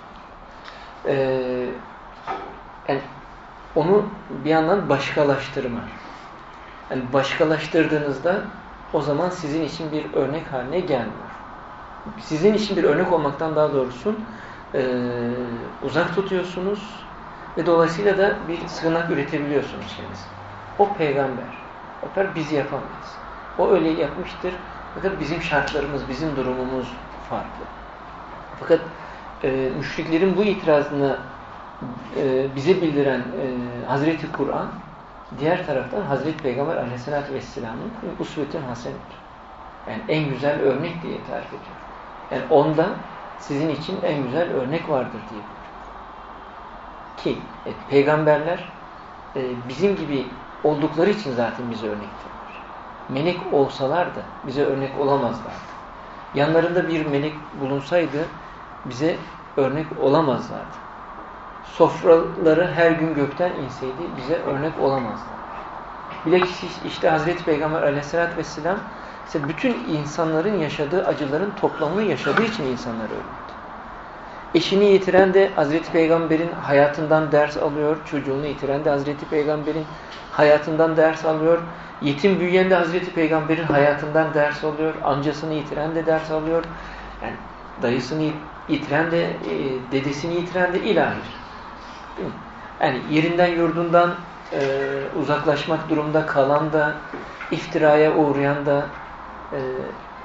Ee, yani onu bir yandan başkalaştırma. Yani başkalaştırdığınızda o zaman sizin için bir örnek haline gelmiyor. Sizin için bir örnek olmaktan daha doğrusu e, uzak tutuyorsunuz ve dolayısıyla da bir sığınak üretebiliyorsunuz kendiniz. O peygamber. Fakat biz yapamayız. O öyle yapmıştır. Fakat bizim şartlarımız, bizim durumumuz farklı. Fakat e, müşriklerin bu itirazını e, bize bildiren e, Hazreti Kur'an, diğer taraftan Hazreti Peygamber Aleyhisselatü Vesselam'ın usvetün hasenedir. Yani en güzel örnek diye tarif ediyor. Yani onda sizin için en güzel örnek vardır diye. Ki evet, peygamberler e, bizim gibi oldukları için zaten bize örnektirler. Melek olsalardı bize örnek olamazlardı. Yanlarında bir melek bulunsaydı bize örnek olamazlardı. Sofraları her gün gökten inseydi bize örnek olamazlardı. Bilakis işte Hazreti Peygamber Aleyhisselatü Vesselam işte bütün insanların yaşadığı acıların toplamını yaşadığı için insanlar örnek. Eşini yitiren de Hazreti Peygamber'in hayatından ders alıyor. Çocuğunu yitiren de Hazreti Peygamber'in hayatından ders alıyor. Yetim büyüyen de Hazreti Peygamber'in hayatından ders alıyor. Amcasını yitiren de ders alıyor. Yani dayısını yitiren de, dedesini yitiren de ilahi. Yani yerinden yurdundan e, uzaklaşmak durumda kalan da, iftiraya uğrayan da e,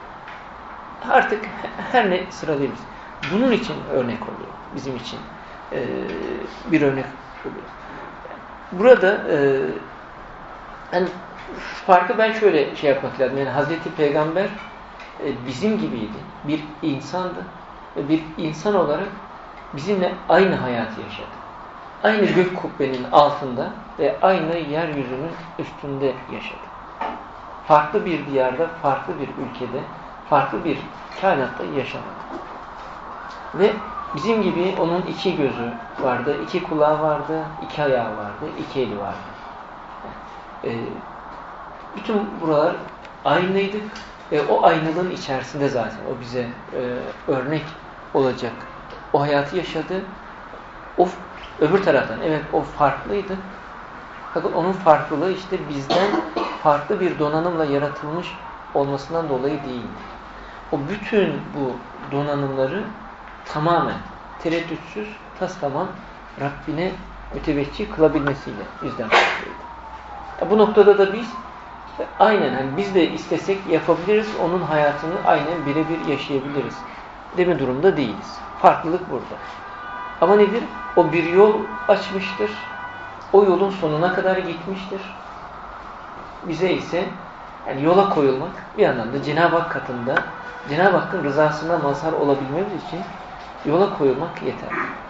artık her ne sıralayabiliriz. Bunun için örnek oluyor bizim için. e, bir örnek oluyor. Burada e, yani farkı ben şöyle şey yapmak lazım. Yani Hazreti Peygamber e, bizim gibiydi. Bir insandı. Ve bir insan olarak bizimle aynı hayatı yaşadı. Aynı gök kubbenin altında ve aynı yeryüzünün üstünde yaşadı. Farklı bir diyarda, farklı bir ülkede, farklı bir kainatta yaşamadı. Ve bizim gibi onun iki gözü vardı, iki kulağı vardı, iki ayağı vardı, iki eli vardı. Ee, bütün buralar aynıydı ve o aynılığın içerisinde zaten o bize e, örnek olacak. O hayatı yaşadı. O öbür taraftan evet o farklıydı. Fakat onun farklılığı işte bizden farklı bir donanımla yaratılmış olmasından dolayı değil. O bütün bu donanımları tamamen tereddütsüz, tastamam Rabbine müteveccih kılabilmesiyle bizden farklıydı. Bu noktada da biz aynen hani biz de istesek yapabiliriz, onun hayatını aynen birebir yaşayabiliriz deme durumda değiliz. Farklılık burada. Ama nedir? O bir yol açmıştır. O yolun sonuna kadar gitmiştir. Bize ise yani yola koyulmak bir anlamda Cenab-ı Hak katında Cenab-ı Hakk'ın rızasına mazhar olabilmemiz için yola koyulmak yeter.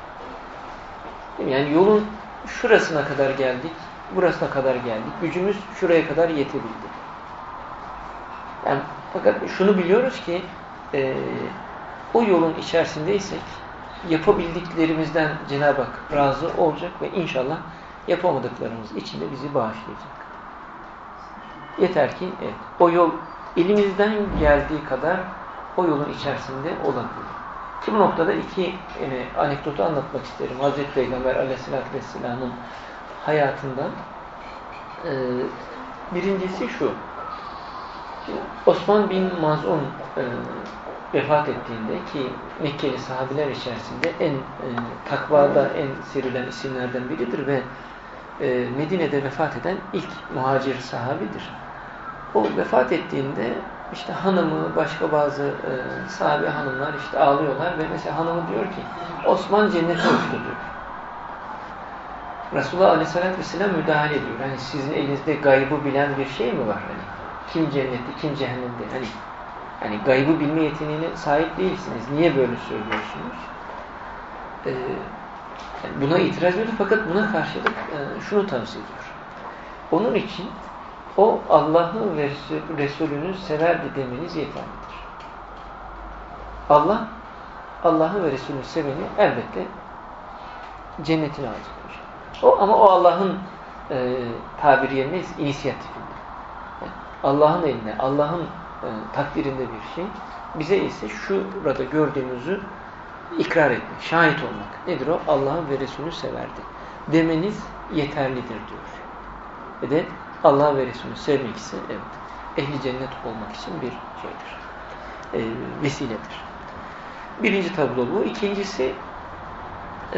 Yani yolun şurasına kadar geldik, burasına kadar geldik. Gücümüz şuraya kadar yetebildi. Yani fakat şunu biliyoruz ki e, o yolun içerisindeysek yapabildiklerimizden Cenab-ı Hak razı olacak ve inşallah yapamadıklarımız için de bizi bağışlayacak. Yeter ki evet, o yol elimizden geldiği kadar o yolun içerisinde olabilir. Ki bu noktada iki yani, anekdotu anlatmak isterim. Hazreti Peygamber Aleyhisselatü Vesselam'ın hayatından. Ee, birincisi şu. Şimdi Osman bin Maz'un e, vefat ettiğinde ki Mekkeli sahabiler içerisinde en e, takvada en serilen isimlerden biridir ve e, Medine'de vefat eden ilk muhacir sahabidir. O vefat ettiğinde işte hanımı, başka bazı e, sahabe hanımlar işte ağlıyorlar ve mesela hanımı diyor ki Osman cennete uçtu diyor. Resulullah Aleyhisselatü Vesselam müdahale ediyor. Hani sizin elinizde gaybı bilen bir şey mi var? Hani kim cennette, kim cehennemde? Hani hani gaybı bilme yeteneğine sahip değilsiniz. Niye böyle söylüyorsunuz? Ee, yani buna itiraz ediyor fakat buna karşılık e, şunu tavsiye ediyor. Onun için o Allah'ı ve Resulünü severdi demeniz yeterlidir. Allah, Allah'ı ve Resulünü seveni elbette cennetine alacakmış. O ama o Allah'ın e, tabiri yerine inisiyatifinde. Yani Allah'ın eline, Allah'ın e, takdirinde bir şey. Bize ise şurada gördüğümüzü ikrar etmek, şahit olmak. Nedir o? Allah'ı ve Resulünü severdi demeniz yeterlidir diyor. Ve de Allah ve Resulünü sevmek ise evet, ehli cennet olmak için bir şeydir. E, vesiledir. Birinci tablo bu. İkincisi e,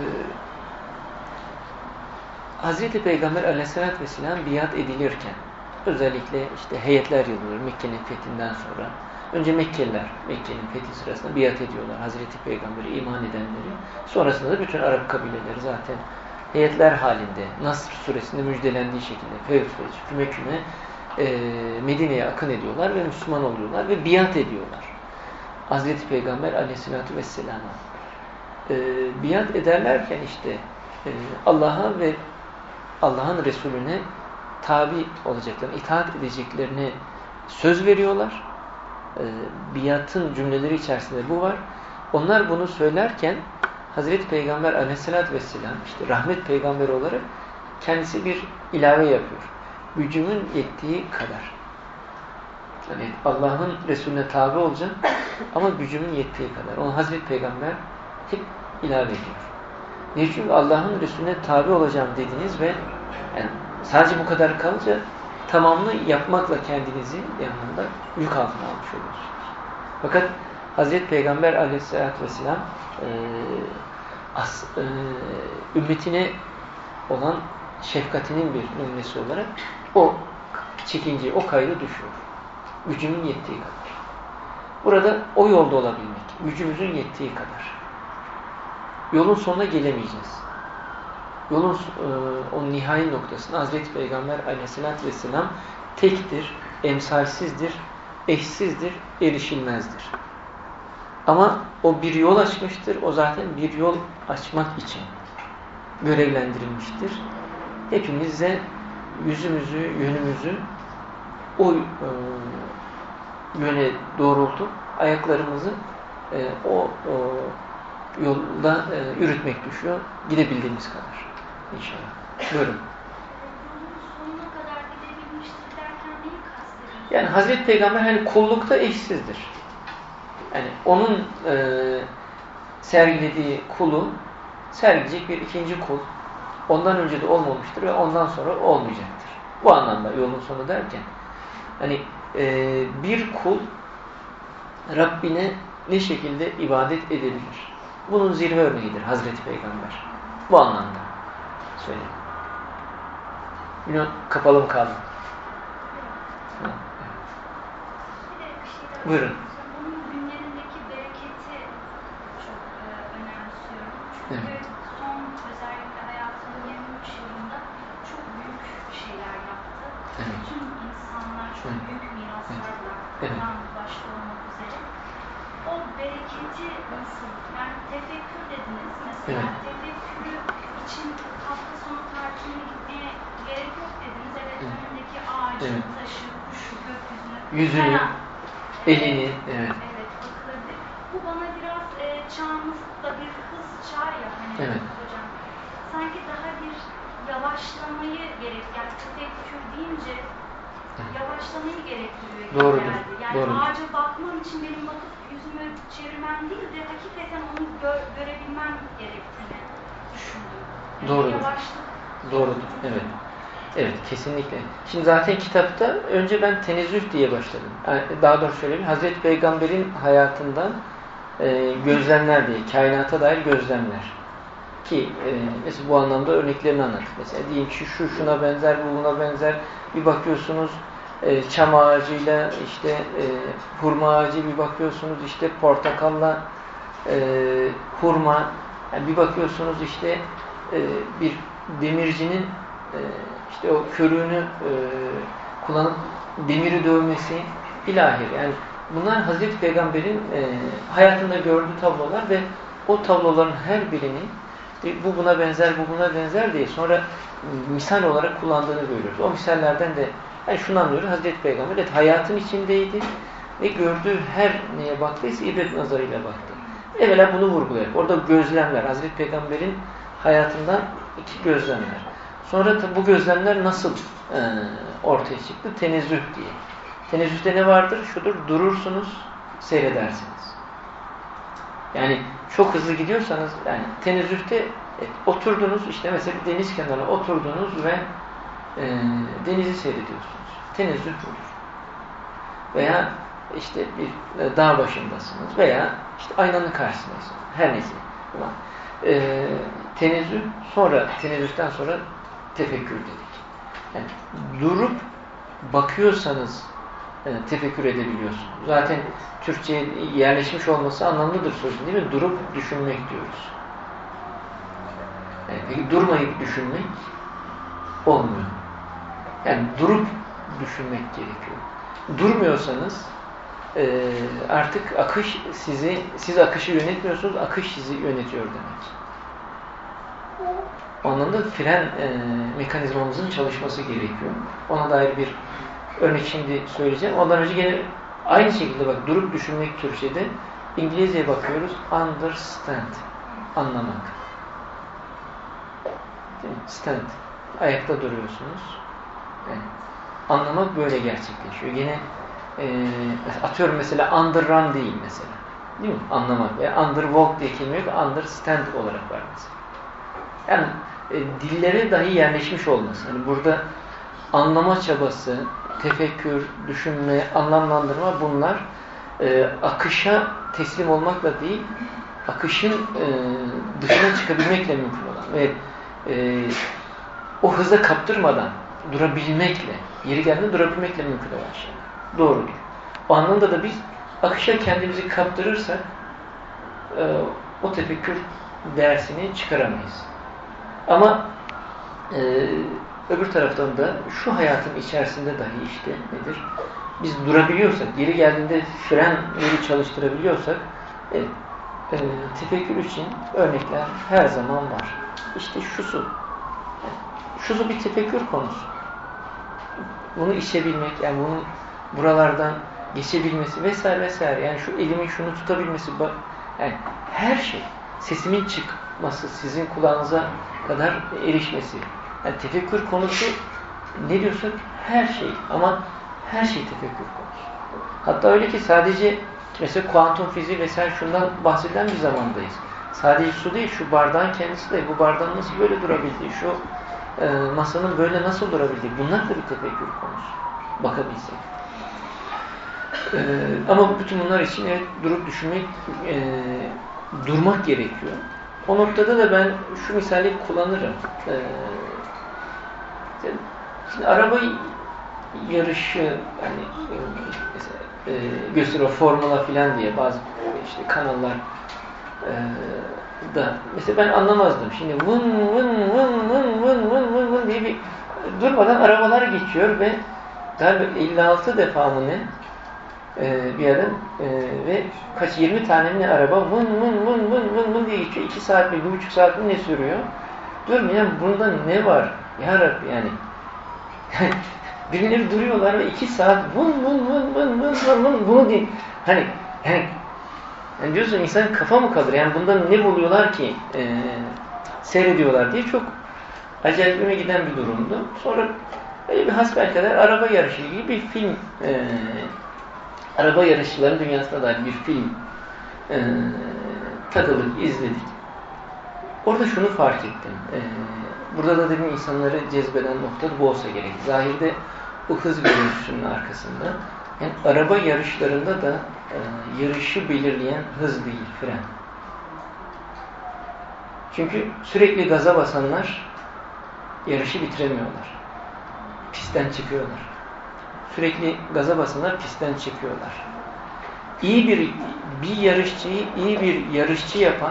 Hazreti Peygamber Aleyhisselatü Vesselam biat edilirken özellikle işte heyetler yolluyor Mekke'nin fethinden sonra. Önce Mekkeliler Mekke'nin fethi sırasında biat ediyorlar Hazreti Peygamber'e iman edenleri. Sonrasında da bütün Arap kabileleri zaten heyetler halinde Nasr suresinde müjdelendiği şekilde fevç fevç küme küme e, Medine'ye akın ediyorlar ve Müslüman oluyorlar ve biat ediyorlar. Hazreti Peygamber Aleyhisselatü Vesselam'a e, biat ederlerken işte e, Allah'a ve Allah'ın Resulüne tabi olacaklarını, itaat edeceklerini söz veriyorlar. E, biatın cümleleri içerisinde bu var. Onlar bunu söylerken Hazreti Peygamber Aleyhisselatü Vesselam işte rahmet peygamberi olarak kendisi bir ilave yapıyor. Gücümün yettiği kadar. Yani Allah'ın Resulüne tabi olacağım ama gücümün yettiği kadar. Onu Hazreti Peygamber hep ilave ediyor. Niye? Çünkü Allah'ın Resulüne tabi olacağım dediniz ve yani sadece bu kadar kalınca tamamını yapmakla kendinizi yanında yük altına almış oluyorsunuz. Fakat Hazreti Peygamber Aleyhisselatü Vesselam e, as, e, ümmetine olan şefkatinin bir nümunesi olarak o çekince, o kaydı düşüyor. Gücümün yettiği kadar. Burada o yolda olabilmek, gücümüzün yettiği kadar. yolun sonuna gelemeyeceğiz. Yolun e, o nihai noktasına Hazreti Peygamber aleyhissalatü vesselam tektir, emsalsizdir, eşsizdir, erişilmezdir. Ama o bir yol açmıştır. O zaten bir yol açmak için görevlendirilmiştir. Hepimize yüzümüzü, yönümüzü o e, yöne doğrultup ayaklarımızı e, o, o yolda e, yürütmek düşüyor. Gidebildiğimiz kadar. İnşallah. Buyurun. Sonuna kadar gidebilmiştir derken neyi kastediyorsunuz? Yani Hazreti Peygamber hani kullukta eşsizdir. Yani onun e, sergilediği kulu sergileyecek bir ikinci kul ondan önce de olmamıştır ve ondan sonra olmayacaktır. Bu anlamda yolun sonu derken hani e, bir kul Rabbine ne şekilde ibadet edebilir? Bunun zirve örneğidir Hazreti Peygamber. Bu anlamda söyleyeyim. Bilmiyorum, kapalı mı kaldı? Ha, evet. Bir de bir şey daha Buyurun. Onun günlerindeki bereketi çok e, önemsiyorum. Çünkü Evet. son özellikle hayatının yirmi üç yılında çok büyük şeyler yaptı. Evet. Bütün insanlar çok Evet. büyük miraslar bıraktı. Evet. Kur'an başta olmak üzere. O bereketi nasıl? Yani tefekkür dediniz. Mesela Evet. tefekkürü için hafta sonu tartışmaya gitmeye gerek yok dediniz. Evet, Evet. önündeki ağacı, Evet. taşı, kuşu, gökyüzünü, Yüzünü, her an, elini, evet. Evet, bakılabilir. Bu bana biraz e, çağımızda bir hız çağ ya hani Evet. hocam. Sanki daha bir yavaşlamayı gerek, yani tefekkür deyince yavaşlamayı gerektiriyor gibi Doğrudur, geldi. Yani doğrudur. ağaca bakmam için benim bakıp yüzümü çevirmem değil de hakikaten onu gö görebilmem gerektiğini düşündüm. Yani Doğrudur. yavaşlık. Doğrudur. Evet. Evet, kesinlikle. Şimdi zaten kitapta önce ben tenezzüh diye başladım. Yani daha doğrusu söyleyeyim, Hazreti Peygamber'in hayatından e, gözlemler diye, kainata dair gözlemler. Ki e, mesela bu anlamda örneklerini anlat. Mesela diyeyim ki şu şuna benzer, bu buna benzer. Bir bakıyorsunuz e, çam ağacıyla işte e, hurma ağacı, bir bakıyorsunuz işte portakalla e, hurma. Yani bir bakıyorsunuz işte e, bir demircinin e, işte o körüğünü e, kullanıp demiri dövmesi ilahir. Yani bunlar Hazreti Peygamber'in e, hayatında gördüğü tablolar ve o tabloların her birini e, bu buna benzer, bu buna benzer diye sonra e, misal olarak kullandığını görüyoruz. O misallerden de yani şunu anlıyoruz. Hazreti Peygamber evet, hayatın içindeydi ve gördüğü her neye baktıysa ibret nazarıyla baktı. Evvela bunu vurgulayarak. Orada gözlemler. Hazreti Peygamber'in hayatından iki gözlemler. Sonra bu gözlemler nasıl e, ortaya çıktı? Tenezzüh diye. Tenezzühte ne vardır? Şudur, durursunuz, seyredersiniz. Yani çok hızlı gidiyorsanız, yani tenezzühte evet, oturdunuz, işte mesela bir deniz kenarına oturdunuz ve e, denizi seyrediyorsunuz. Tenezzüh budur. Veya işte bir e, dağ başındasınız veya işte aynanın karşısındasınız. Her neyse. Ama, e, tenezzüh, sonra tenezzühten sonra tefekkür dedik. Yani durup bakıyorsanız e, tefekkür edebiliyorsunuz. Zaten Türkçe'ye yerleşmiş olması anlamlıdır sözün, değil mi? Durup düşünmek diyoruz. Yani peki durmayıp düşünmek olmuyor. Yani durup düşünmek gerekiyor. Durmuyorsanız e, artık akış sizi, siz akışı yönetmiyorsunuz, akış sizi yönetiyor demek. O anlamda fren e, mekanizmamızın çalışması gerekiyor. Ona dair bir örnek şimdi söyleyeceğim. Ondan önce gene aynı şekilde bak, durup düşünmek Türkçe'de. İngilizceye bakıyoruz. Understand. Anlamak. Değil mi? Stand. Ayakta duruyorsunuz. Yani anlamak böyle gerçekleşiyor. Yine e, atıyorum mesela underrun değil mesela. Değil mi? Anlamak. Veya underwalk diye kelime yok. Understand olarak var mesela. Yani e, dillere dahi yerleşmiş olması. Yani burada anlama çabası, tefekkür, düşünme, anlamlandırma, bunlar e, akışa teslim olmakla değil, akışın e, dışına çıkabilmekle mümkün olan ve e, o hıza kaptırmadan durabilmekle, yeri geldiğinde durabilmekle mümkün olan şeyler. Doğrudur. O anlamda da biz akışa kendimizi kaptırırsak e, o tefekkür dersini çıkaramayız. Ama e, öbür taraftan da şu hayatın içerisinde dahi işte nedir? Biz durabiliyorsak, geri geldiğinde frenleri çalıştırabiliyorsak evet, e, tefekkür için örnekler her zaman var. İşte şu su. Şu su bir tefekkür konusu. Bunu içebilmek, yani bunun buralardan geçebilmesi vesaire vesaire. Yani şu elimin şunu tutabilmesi, yani her şey, sesimin çıkması, sizin kulağınıza kadar erişmesi. Yani tefekkür konusu ne diyorsun? Her şey. Ama her şey tefekkür konusu. Hatta öyle ki sadece mesela kuantum fiziği vesaire şundan bahsedilen bir zamandayız. Sadece su değil, şu bardağın kendisi de, bu bardağın nasıl böyle durabildiği, şu e, masanın böyle nasıl durabildiği, bunlar da bir tefekkür konusu. Bakabilsek. E, ama bütün bunlar için evet, durup düşünmek, e, durmak gerekiyor. O noktada da ben şu misali kullanırım. E, şimdi araba yarışı yani mesela, e, gösteriyor Formula filan diye bazı işte kanallar e, da mesela ben anlamazdım. Şimdi vın vın vın vın vın vın vın vın diye bir durmadan arabalar geçiyor ve galiba elli altı defa mı ne e, bir adam e, ve kaç yirmi tane mi ne araba vın vın vın vın vın vın diye geçiyor. iki saat mi, bir buçuk saat mi ne sürüyor? Durmayan bunda ne var? Ya Rabbi yani birileri duruyorlar ve iki saat vın vın vın vın vın vın vın bunu değil. Hani yani, yani diyorsun insanın kafa mı kalır? Yani bundan ne buluyorlar ki e, seyrediyorlar diye çok acayipime giden bir durumdu. Sonra böyle bir hasbelkader araba yarışı gibi bir film e, araba yarışçıların dünyasına dair bir film e, takıldık, izledik. Orada şunu fark ettim. E, burada da dedim insanları cezbeden nokta bu olsa gerek. Zahirde bu hız görüntüsünün arkasında. Yani araba yarışlarında da e, yarışı belirleyen hız değil, fren. Çünkü sürekli gaza basanlar yarışı bitiremiyorlar. Pistten çıkıyorlar. Sürekli gaza basanlar pistten çıkıyorlar. İyi bir bir yarışçıyı iyi bir yarışçı yapan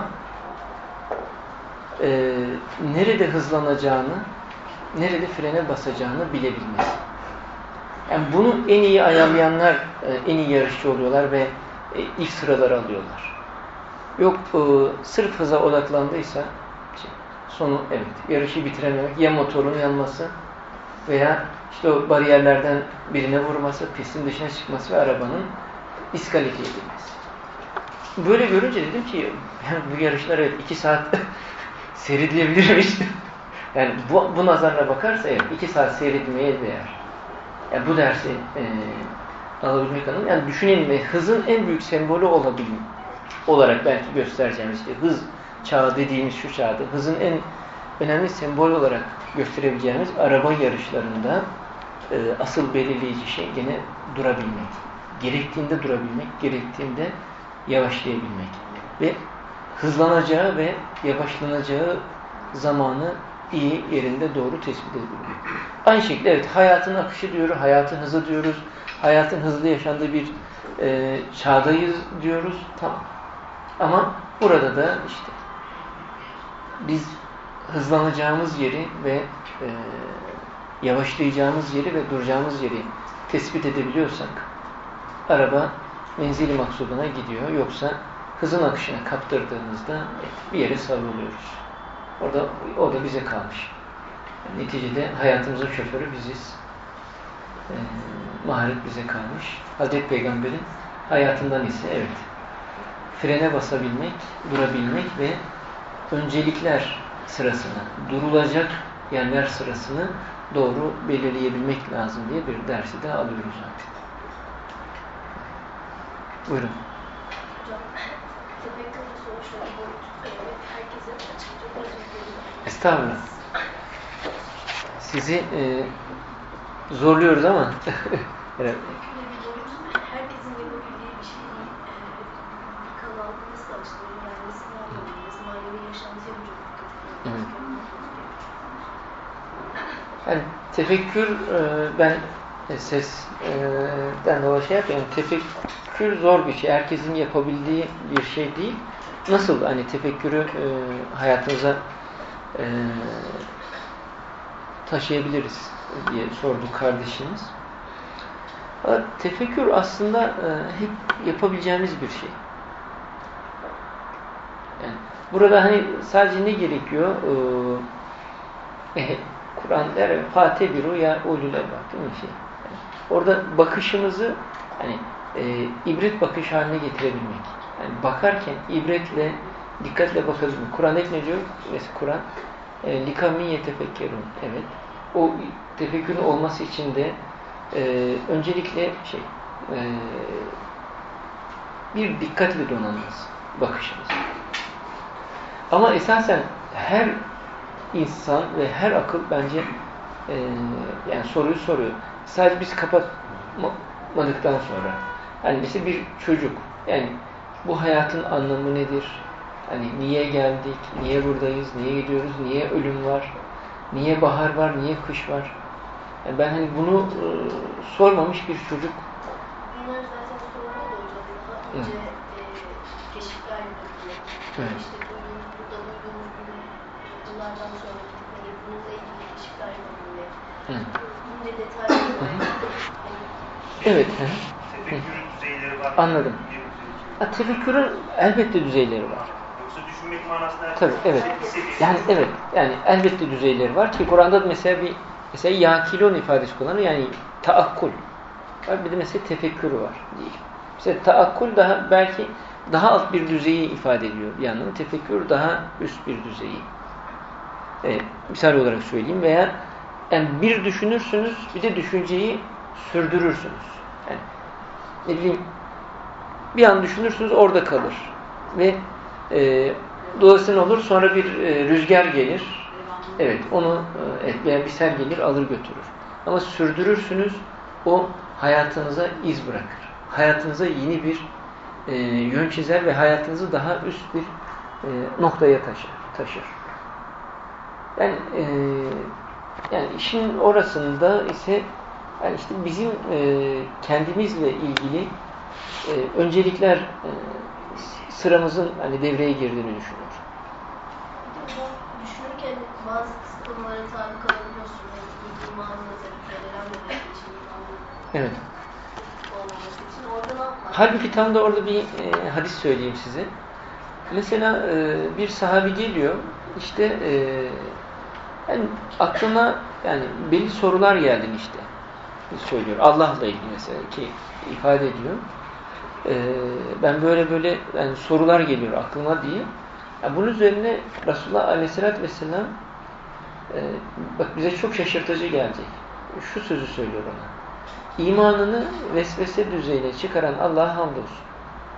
e, nerede hızlanacağını, nerede frene basacağını bilebilmesi. Yani bunu en iyi ayarlayanlar e, en iyi yarışçı oluyorlar ve e, ilk sıraları alıyorlar. Yok e, sırf hıza odaklandıysa şey, sonu evet yarışı bitirememek, ya motorun yanması veya işte o bariyerlerden birine vurması, pistin dışına çıkması ve arabanın diskalifiye edilmesi. Böyle görünce dedim ki yani bu yarışlar evet iki saat seyredilebilirmiş. Yani bu, bu nazarla bakarsa evet iki saat seyredilmeye değer. Yani bu dersi e, alabilmek anlamı. Yani düşünelim ve hızın en büyük sembolü olabil olarak belki göstereceğimiz işte hız çağı dediğimiz şu çağda hızın en önemli sembol olarak gösterebileceğimiz araba yarışlarında e, asıl belirleyici şey gene durabilmek. Gerektiğinde durabilmek, gerektiğinde yavaşlayabilmek. Ve hızlanacağı ve yavaşlanacağı zamanı iyi yerinde doğru tespit edebilmek. Aynı şekilde evet hayatın akışı diyoruz, hayatın hızı diyoruz, hayatın hızlı yaşandığı bir e, çağdayız diyoruz. Tamam. Ama burada da işte biz hızlanacağımız yeri ve e, yavaşlayacağımız yeri ve duracağımız yeri tespit edebiliyorsak araba menzili maksuduna gidiyor. Yoksa hızın akışına kaptırdığımızda bir yere savruluyoruz. Orada o da bize kalmış. Yani neticede hayatımızın şoförü biziz. E, maharet bize kalmış. Hazreti Peygamber'in hayatından ise evet frene basabilmek, durabilmek ve öncelikler sırasını, durulacak yerler sırasını doğru belirleyebilmek lazım diye bir dersi de alıyoruz artık. Buyurun. Hocam, tefekkürün sonuçları bu herkese açıkça özür Estağfurullah. Sizi e, zorluyoruz ama evet. Herkesin yapabildiği bir şey değil. Kanal nasıl açılıyor? Yani nasıl manevi, nasıl manevi yaşantıya vücut Evet. Yani tefekkür e, ben e, sesten dolayı şey yapıyorum. Tefekkür tefekkür zor bir şey. Herkesin yapabildiği bir şey değil. Nasıl hani tefekkürü e, hayatımıza e, taşıyabiliriz diye sordu kardeşimiz. Ama tefekkür aslında e, hep yapabileceğimiz bir şey. Yani burada hani sadece ne gerekiyor? Ee, Kur'an der Fatiha ya ulul albab değil mi şey? Yani orada bakışımızı hani e, ibret bakış haline getirebilmek. Yani bakarken ibretle, dikkatle bakabilmek. Kur'an hep ne diyor? Mesela Kur'an e, likamin yetefekkerun. Evet. O tefekkürün olması için de e, öncelikle şey e, bir dikkatle donanması bakışımız. Ama esasen her insan ve her akıl bence e, yani soruyu soruyor. Sadece biz kapatmadıktan sonra. Yani mesela bir çocuk. Yani bu hayatın anlamı nedir? Hani niye geldik? Niye buradayız? Niye gidiyoruz? Niye ölüm var? Niye bahar var? Niye kış var? Yani ben hani bunu e, sormamış bir çocuk. Bunlar zaten sorular da hocam. Daha önce e, keşifler yapılıyor. Evet. İşte duyduğumuz, burada duyduğumuz gibi yıllardan sonra gidip hani bununla ilgili keşifler yapabilmek. Bunun ne detayları var. Evet. Tefekkürün düzeyleri var. Anladım. Ha, tefekkürün elbette düzeyleri var. Yoksa düşünmek manasında Tabii, evet. Yani evet, yani elbette düzeyleri var ki Kur'an'da mesela bir mesela yakilun ifadesi kullanıyor, yani taakkul. Bir de mesela tefekkürü var değil. Mesela taakkul daha belki daha alt bir düzeyi ifade ediyor bir yandan. Tefekkür daha üst bir düzeyi. Evet, misal olarak söyleyeyim veya yani bir düşünürsünüz, bir de düşünceyi sürdürürsünüz. Yani ne bileyim bir an düşünürsünüz orada kalır ve e, dolayısıyla olur sonra bir e, rüzgar gelir. Evet onu e, veya bir sel gelir alır götürür. Ama sürdürürsünüz o hayatınıza iz bırakır. Hayatınıza yeni bir e, yön çizer ve hayatınızı daha üst bir e, noktaya taşır. taşır. Yani e, yani işin orasında ise yani işte bizim e, kendimizle ilgili e, öncelikler e, sıramızın hani devreye girdiğini düşünüyorum. Düşünürken bazı kısıtlamalara tabi kalabiliyorsunuz. İmanınızı zedelenmemek için, imanın Evet. olmaması için. Orada ne yapmak? Halbuki tam da orada bir e, hadis söyleyeyim size. Mesela e, bir sahabi geliyor, işte e, yani aklına yani belli sorular geldi işte. Söylüyor. Allah'la ilgili mesela ki ifade ediyor. E, ben böyle böyle yani sorular geliyor aklıma diye. Yani bunun üzerine Resulullah Aleyhisselatü Vesselam e, bak bize çok şaşırtıcı gelecek. Şu sözü söylüyor ona. İmanını vesvese düzeyine çıkaran Allah'a hamdolsun.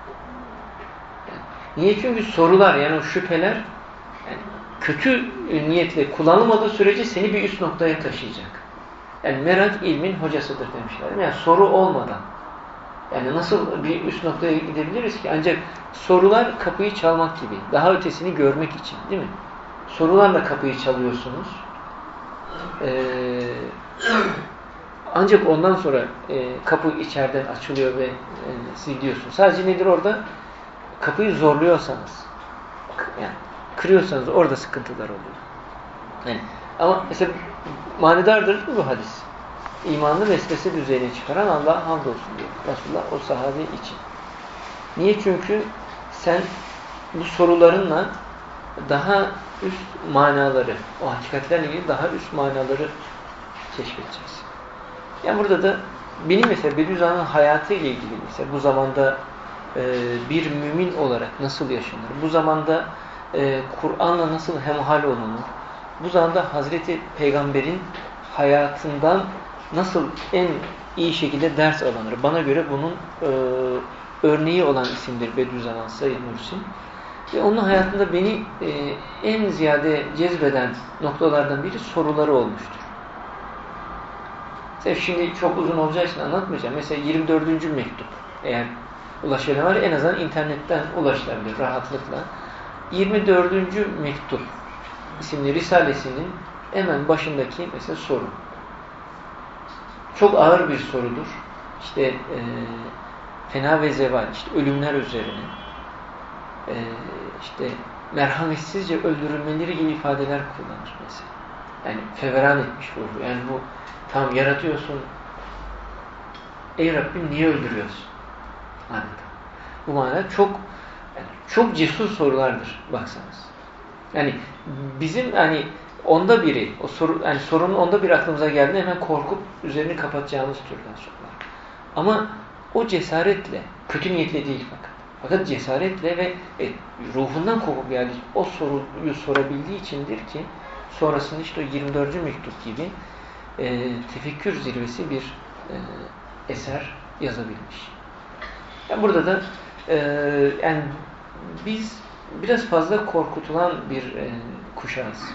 Yani, niye? Çünkü sorular yani o şüpheler yani kötü niyetle kullanılmadığı sürece seni bir üst noktaya taşıyacak. Yani merak ilmin hocasıdır demişler. Yani soru olmadan yani nasıl bir üst noktaya gidebiliriz ki? Ancak sorular kapıyı çalmak gibi. Daha ötesini görmek için değil mi? Sorularla kapıyı çalıyorsunuz. Ee, ancak ondan sonra e, kapı içeriden açılıyor ve e, siz gidiyorsunuz. Sadece nedir orada? Kapıyı zorluyorsanız yani kırıyorsanız orada sıkıntılar oluyor. Yani, ama mesela manidardır değil mi bu hadis? İmanını vesvese düzeyine çıkaran Allah'a hamdolsun diyor Resulullah o sahabe için. Niye? Çünkü sen bu sorularınla daha üst manaları, o hakikatlerle ilgili daha üst manaları keşfedeceksin. Yani burada da benim mesela Bediüzzaman'ın hayatı ile ilgili mesela bu zamanda e, bir mümin olarak nasıl yaşanır? Bu zamanda e, Kur'an'la nasıl hemhal olunur? Bu zamanda Hazreti Peygamber'in hayatından nasıl en iyi şekilde ders alınır? Bana göre bunun e, örneği olan isimdir Bediüzzaman Said Nursi. Ve onun hayatında beni e, en ziyade cezbeden noktalardan biri soruları olmuştur. Mesela şimdi çok uzun olacağı için anlatmayacağım. Mesela yirmi dördüncü mektup. Eğer ulaşanlar var en azından internetten ulaşılabilir rahatlıkla. yirmi dördüncü mektup isimli risalesinin hemen başındaki mesela soru. Çok ağır bir sorudur. İşte e, fena ve zeval, işte ölümler üzerine, e, işte merhametsizce öldürülmeleri gibi ifadeler kullanır mesela. Yani feveran etmiş ruhu. Yani bu tam yaratıyorsun. Ey Rabbim niye öldürüyorsun? Adeta. Bu manada çok yani çok cesur sorulardır baksanız. Yani bizim hani onda biri, o soru, yani sorunun onda bir aklımıza geldiğinde hemen korkup üzerini kapatacağımız türden sorular. Ama o cesaretle, kötü niyetle değil fakat. Fakat cesaretle ve e, ruhundan kopup geldiği o soruyu sorabildiği içindir ki sonrasında işte o yirmi dördüncü mektup gibi e, tefekkür zirvesi bir e, eser yazabilmiş. Yani burada da e, yani biz biraz fazla korkutulan bir e, kuşağız.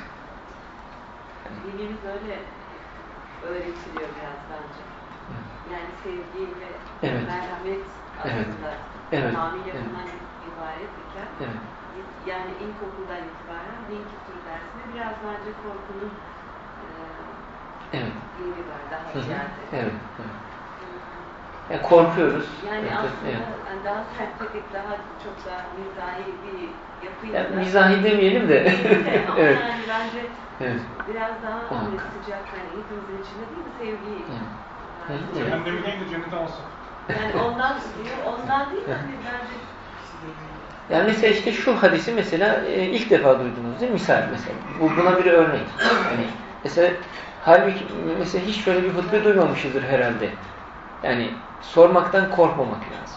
Dinimiz öyle öğretiliyor biraz bence. Evet. Yani sevgi ve Evet. merhamet Evet. aslında Evet. tamamıyla Evet. bundan ibaret iken Evet. yani ilkokuldan itibaren din kültürü dersinde biraz bence korkunun e, Evet. dini var daha Hı hı. ziyade. Evet. Evet. Yani korkuyoruz. Yani Evet. aslında Evet. yani daha sertlik, daha çok daha mizahi bir yapıyla. Yani mizahi demeyelim de. Ama Evet. yani bence Evet. biraz daha Tamam. hani sıcak, hani hepimizin içinde değil mi sevgi? Evet. Yani, Hı, Cehennemden de cennete alsın. yani ondan diyor, ondan değil mi? Hani bence Yani mesela işte şu hadisi mesela e, ilk defa duydunuz değil mi? Misal mesela. Bu buna bir örnek. Yani mesela halbuki mesela hiç şöyle bir hutbe duymamışızdır herhalde. Yani sormaktan korkmamak lazım.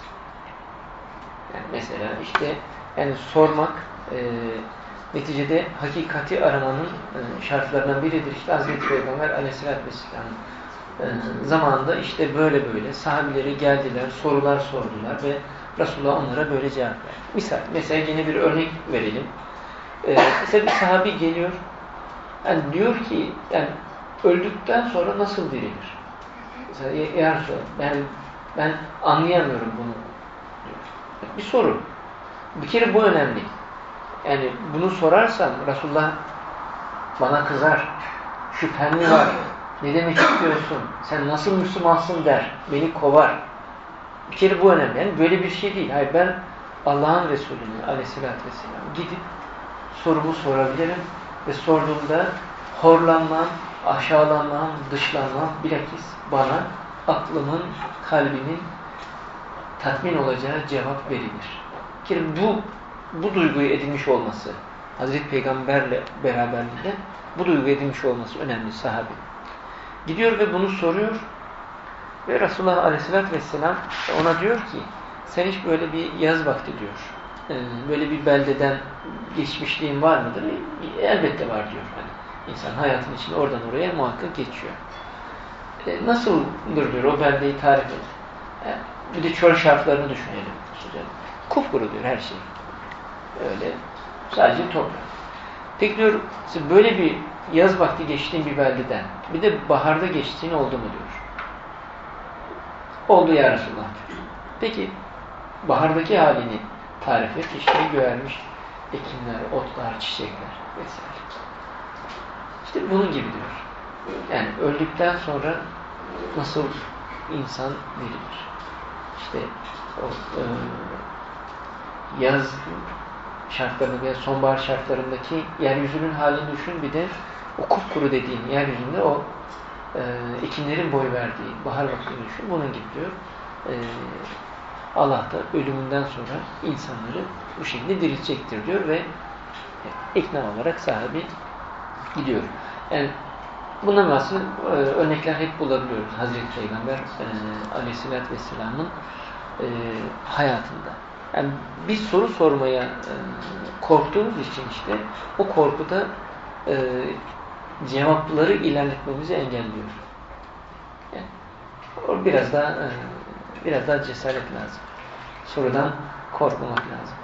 Yani mesela işte yani sormak e, neticede hakikati aramanın e, şartlarından biridir. İşte Hazreti Peygamber Aleyhisselatü Vesselam e, zamanında işte böyle böyle sahabileri geldiler, sorular sordular ve Resulullah onlara böyle cevap verdi. Misal, mesela yine bir örnek verelim. E, mesela bir sahabi geliyor, yani diyor ki yani öldükten sonra nasıl dirilir? Mesela ya Resulallah, ben, ben anlayamıyorum bunu diyor. Bir soru. Bir kere bu önemli. Yani bunu sorarsam Resulullah bana kızar. Şüphen mi var? Ne demek istiyorsun? Sen nasıl Müslümansın der. Beni kovar. Bir kere bu önemli. Yani böyle bir şey değil. Hayır, ben Allah'ın Resulü'nü Aleyhisselatü Vesselam gidip sorumu sorabilirim ve sorduğumda horlanmam, aşağılanmam, dışlanmam, bilakis bana aklımın, kalbimin tatmin olacağı cevap verilir. Bir kere bu, bu duyguyu edinmiş olması, Hazreti Peygamberle beraberliğinde bu duyguyu edinmiş olması önemli sahabe. Gidiyor ve bunu soruyor ve Resulullah Aleyhisselatü Vesselam ona diyor ki sen hiç böyle bir yaz vakti diyor. Böyle bir beldeden geçmişliğin var mıdır? Elbette var diyor. Yani insan hayatın içinde oradan oraya muhakkak geçiyor. E, nasıldır diyor o beldeyi tarif et. E, bir de çöl şartlarını düşünelim. Kupkuru diyor her şey. Öyle sadece toprak. Peki diyor böyle bir yaz vakti geçtiğin bir beldeden bir de baharda geçtiğin oldu mu diyor. Oldu ya Resulullah diyor. Peki bahardaki halini tarif et. İşte göğermiş ekinler, otlar, çiçekler vesaire. İşte bunun gibi diyor. Yani öldükten sonra nasıl insan dirilir? İşte o e, yaz şartlarında veya sonbahar şartlarındaki yeryüzünün halini düşün, bir de o kupkuru dediğin yeryüzünde o e, ekinlerin boy verdiği bahar vaktini düşün. Bunun gibi diyor. E, Allah da ölümünden sonra insanları bu şekilde diriltecektir diyor ve ikna olarak sahabi gidiyor. Yani bundan bahsediyor, e, örnekler hep bulabiliyoruz Hazreti Peygamber e, Aleyhisselatü Vesselam'ın e, hayatında. Yani bir soru sormaya e, korktuğumuz için işte o korkuda e, cevapları ilerletmemizi engelliyor. Yani, o biraz daha e, biraz daha cesaret lazım. Sorudan korkmamak lazım.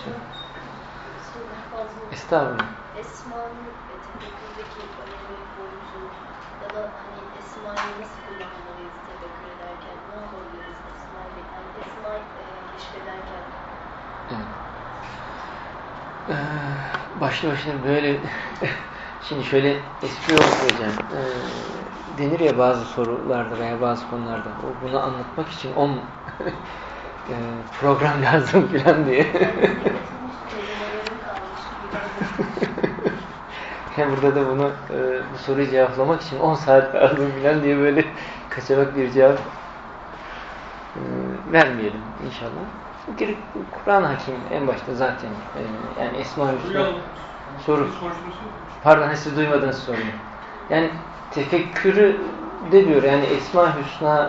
Estağfurullah. Esma'nın ve tefekkürdeki önemi, boyutu ya da hani Esma'yı nasıl kullanmalıyız tefekkür ederken, ne yapabiliriz Esma'yı, yani Esma'yı e, keşfederken? Evet. Ee, başlı başına böyle şimdi şöyle eski yol söyleyeceğim. Ee, denir ya bazı sorularda veya bazı konularda o bunu anlatmak için on e, program lazım falan diye. Yani burada da bunu e, bu soruyu cevaplamak için on saat lazım falan diye böyle kaçamak bir cevap e, vermeyelim inşallah. Kur'an Hakim en başta zaten e, yani Esma-ül Hüsna soru. Pardon siz duymadınız soruyu. Yani tefekkürü de diyor yani Esma-ül Hüsna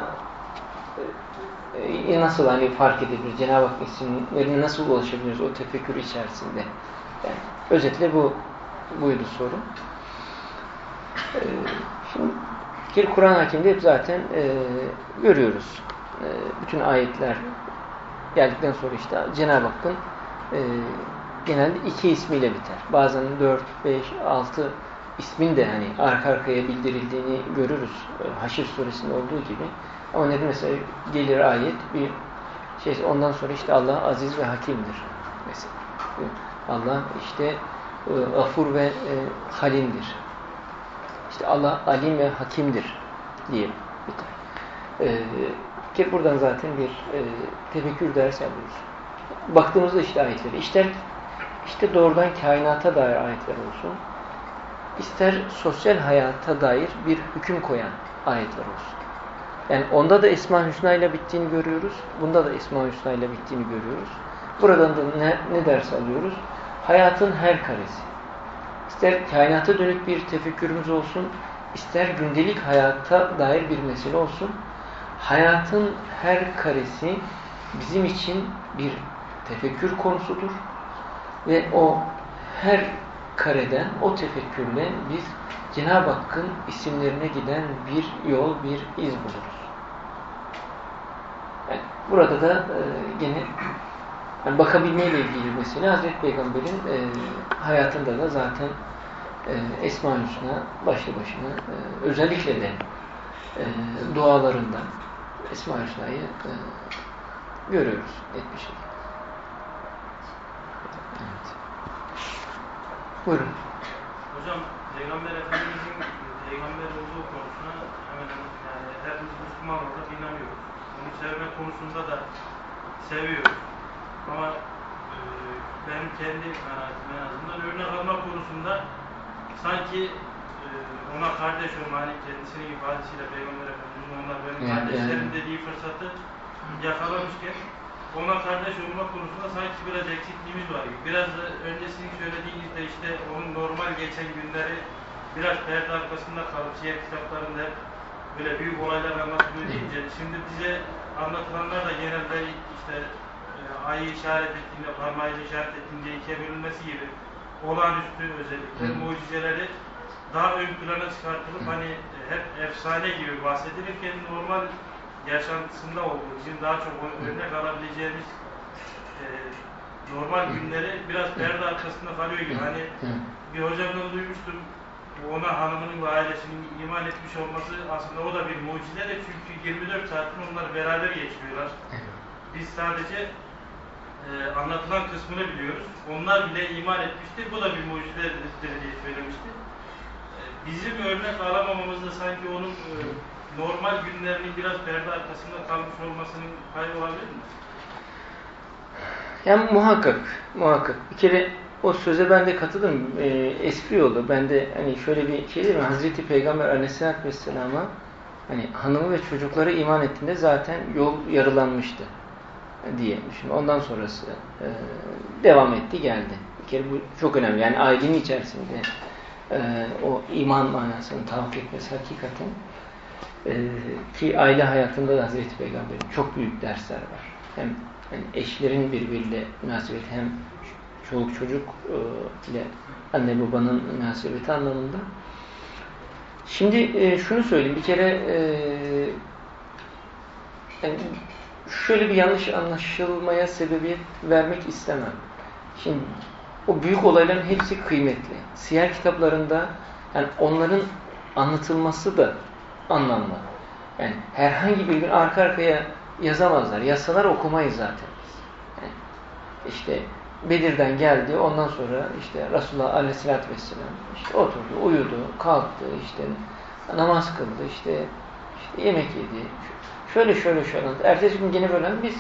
e, nasıl hani fark edebilir? Cenab-ı Hak isimlerine nasıl ulaşabiliriz o tefekkür içerisinde? Yani özetle bu buydu soru. Ee, şimdi Kur'an Hakim'de hep zaten e, görüyoruz. E, bütün ayetler geldikten sonra işte Cenab-ı Hakk'ın e, genelde iki ismiyle biter. Bazen dört, beş, altı ismin de hani arka arkaya bildirildiğini görürüz. E, Haşr suresinde olduğu gibi. Ama ne mesela gelir ayet bir şey ondan sonra işte Allah aziz ve hakimdir. Mesela Allah işte Gafur ve e, Halim'dir. İşte Allah alim ve hakimdir diye biter. E, ki buradan zaten bir e, tefekkür dersi alıyoruz. Baktığımızda işte ayetleri, ister işte doğrudan kainata dair ayetler olsun, ister sosyal hayata dair bir hüküm koyan ayetler olsun. Yani onda da Esma-ül Hüsna ile bittiğini görüyoruz. Bunda da Esma-ül Hüsna ile bittiğini görüyoruz. Buradan da ne, ne ders alıyoruz? Hayatın her karesi. İster kainata dönük bir tefekkürümüz olsun, ister gündelik hayata dair bir mesele olsun. Hayatın her karesi bizim için bir tefekkür konusudur. Ve o her kareden, o tefekkürle biz Cenab-ı Hakk'ın isimlerine giden bir yol, bir iz buluruz. Yani burada da e, gene yani bakabilmeyle ilgili mesele Hazreti Peygamber'in e, hayatında da zaten e, Esma-ül Hüsna başlı başına e, özellikle de e, dualarında Esma-ül Hüsna'yı e, görüyoruz net bir şekilde. Evet. Buyurun. Hocam Peygamber Efendimiz'in peygamber olduğu konusuna hemen yani hepimiz Müslüman olarak inanıyoruz. Onu sevme konusunda da seviyoruz. Ama e, benim kendi kanaatim en azından örnek alma konusunda sanki e, ona kardeş olma, hani kendisinin ifadesiyle Peygamber Efendimiz'in onlar benim yani, kardeşlerim yani. dediği fırsatı yakalamışken ona kardeş olma konusunda sanki biraz eksikliğimiz var gibi. Biraz da öncesini söylediğinizde işte onun normal geçen günleri biraz perde arkasında kalıp siyer kitaplarında böyle büyük olaylar anlatılıyor deyince şimdi bize anlatılanlar da genelde işte ayı işaret ettiğinde, parmağıyla işaret ettiğinde ikiye bölünmesi gibi olağanüstü özellikleri, mucizeleri daha ön plana çıkartılıp hani hep efsane gibi bahsedilirken normal yaşantısında olduğu, bizim daha çok örnek alabileceğimiz e, normal günleri biraz perde arkasında kalıyor gibi. Hani bir hocamdan duymuştum, ona hanımının ve ailesinin iman etmiş olması aslında o da bir mucizedir çünkü yirmi dört saatin onlar beraber geçiriyorlar. Biz sadece e, anlatılan kısmını biliyoruz. Onlar bile iman etmiştir. Bu da bir mucizedir diye söylemişti. E, bizim örnek alamamamızda sanki onun e, normal günlerinin biraz perde arkasında kalmış olmasının payı olabilir mi? Yani muhakkak, muhakkak. Bir kere o söze ben de katılırım. E, espri oldu. Ben de hani şöyle bir şey değil mi? Hazreti Peygamber Aleyhisselatü Vesselam'a hani hanımı ve çocukları iman ettiğinde zaten yol yarılanmıştı diye düşün. Ondan sonrası e, devam etti, geldi. Bir kere bu çok önemli. Yani ailenin içerisinde e, o iman manasını tahakkuk etmesi hakikaten e, ki aile hayatında da Hazreti Peygamber'in çok büyük dersler var. Hem yani eşlerin birbiriyle münasebeti hem çoluk çocuk e, ile anne babanın münasebeti anlamında. Şimdi e, şunu söyleyeyim. Bir kere e, yani şöyle bir yanlış anlaşılmaya sebebiyet vermek istemem. Şimdi o büyük olayların hepsi kıymetli. Siyer kitaplarında yani onların anlatılması da anlamlı. Yani herhangi bir gün arka arkaya yazamazlar. Yazsalar okumayız zaten. Yani işte Bedir'den geldi. Ondan sonra işte Resulullah Aleyhisselatü Vesselam işte oturdu, uyudu, kalktı, işte namaz kıldı, işte, işte yemek yedi. Şöyle şöyle şöyle. Ertesi gün yine böyle biz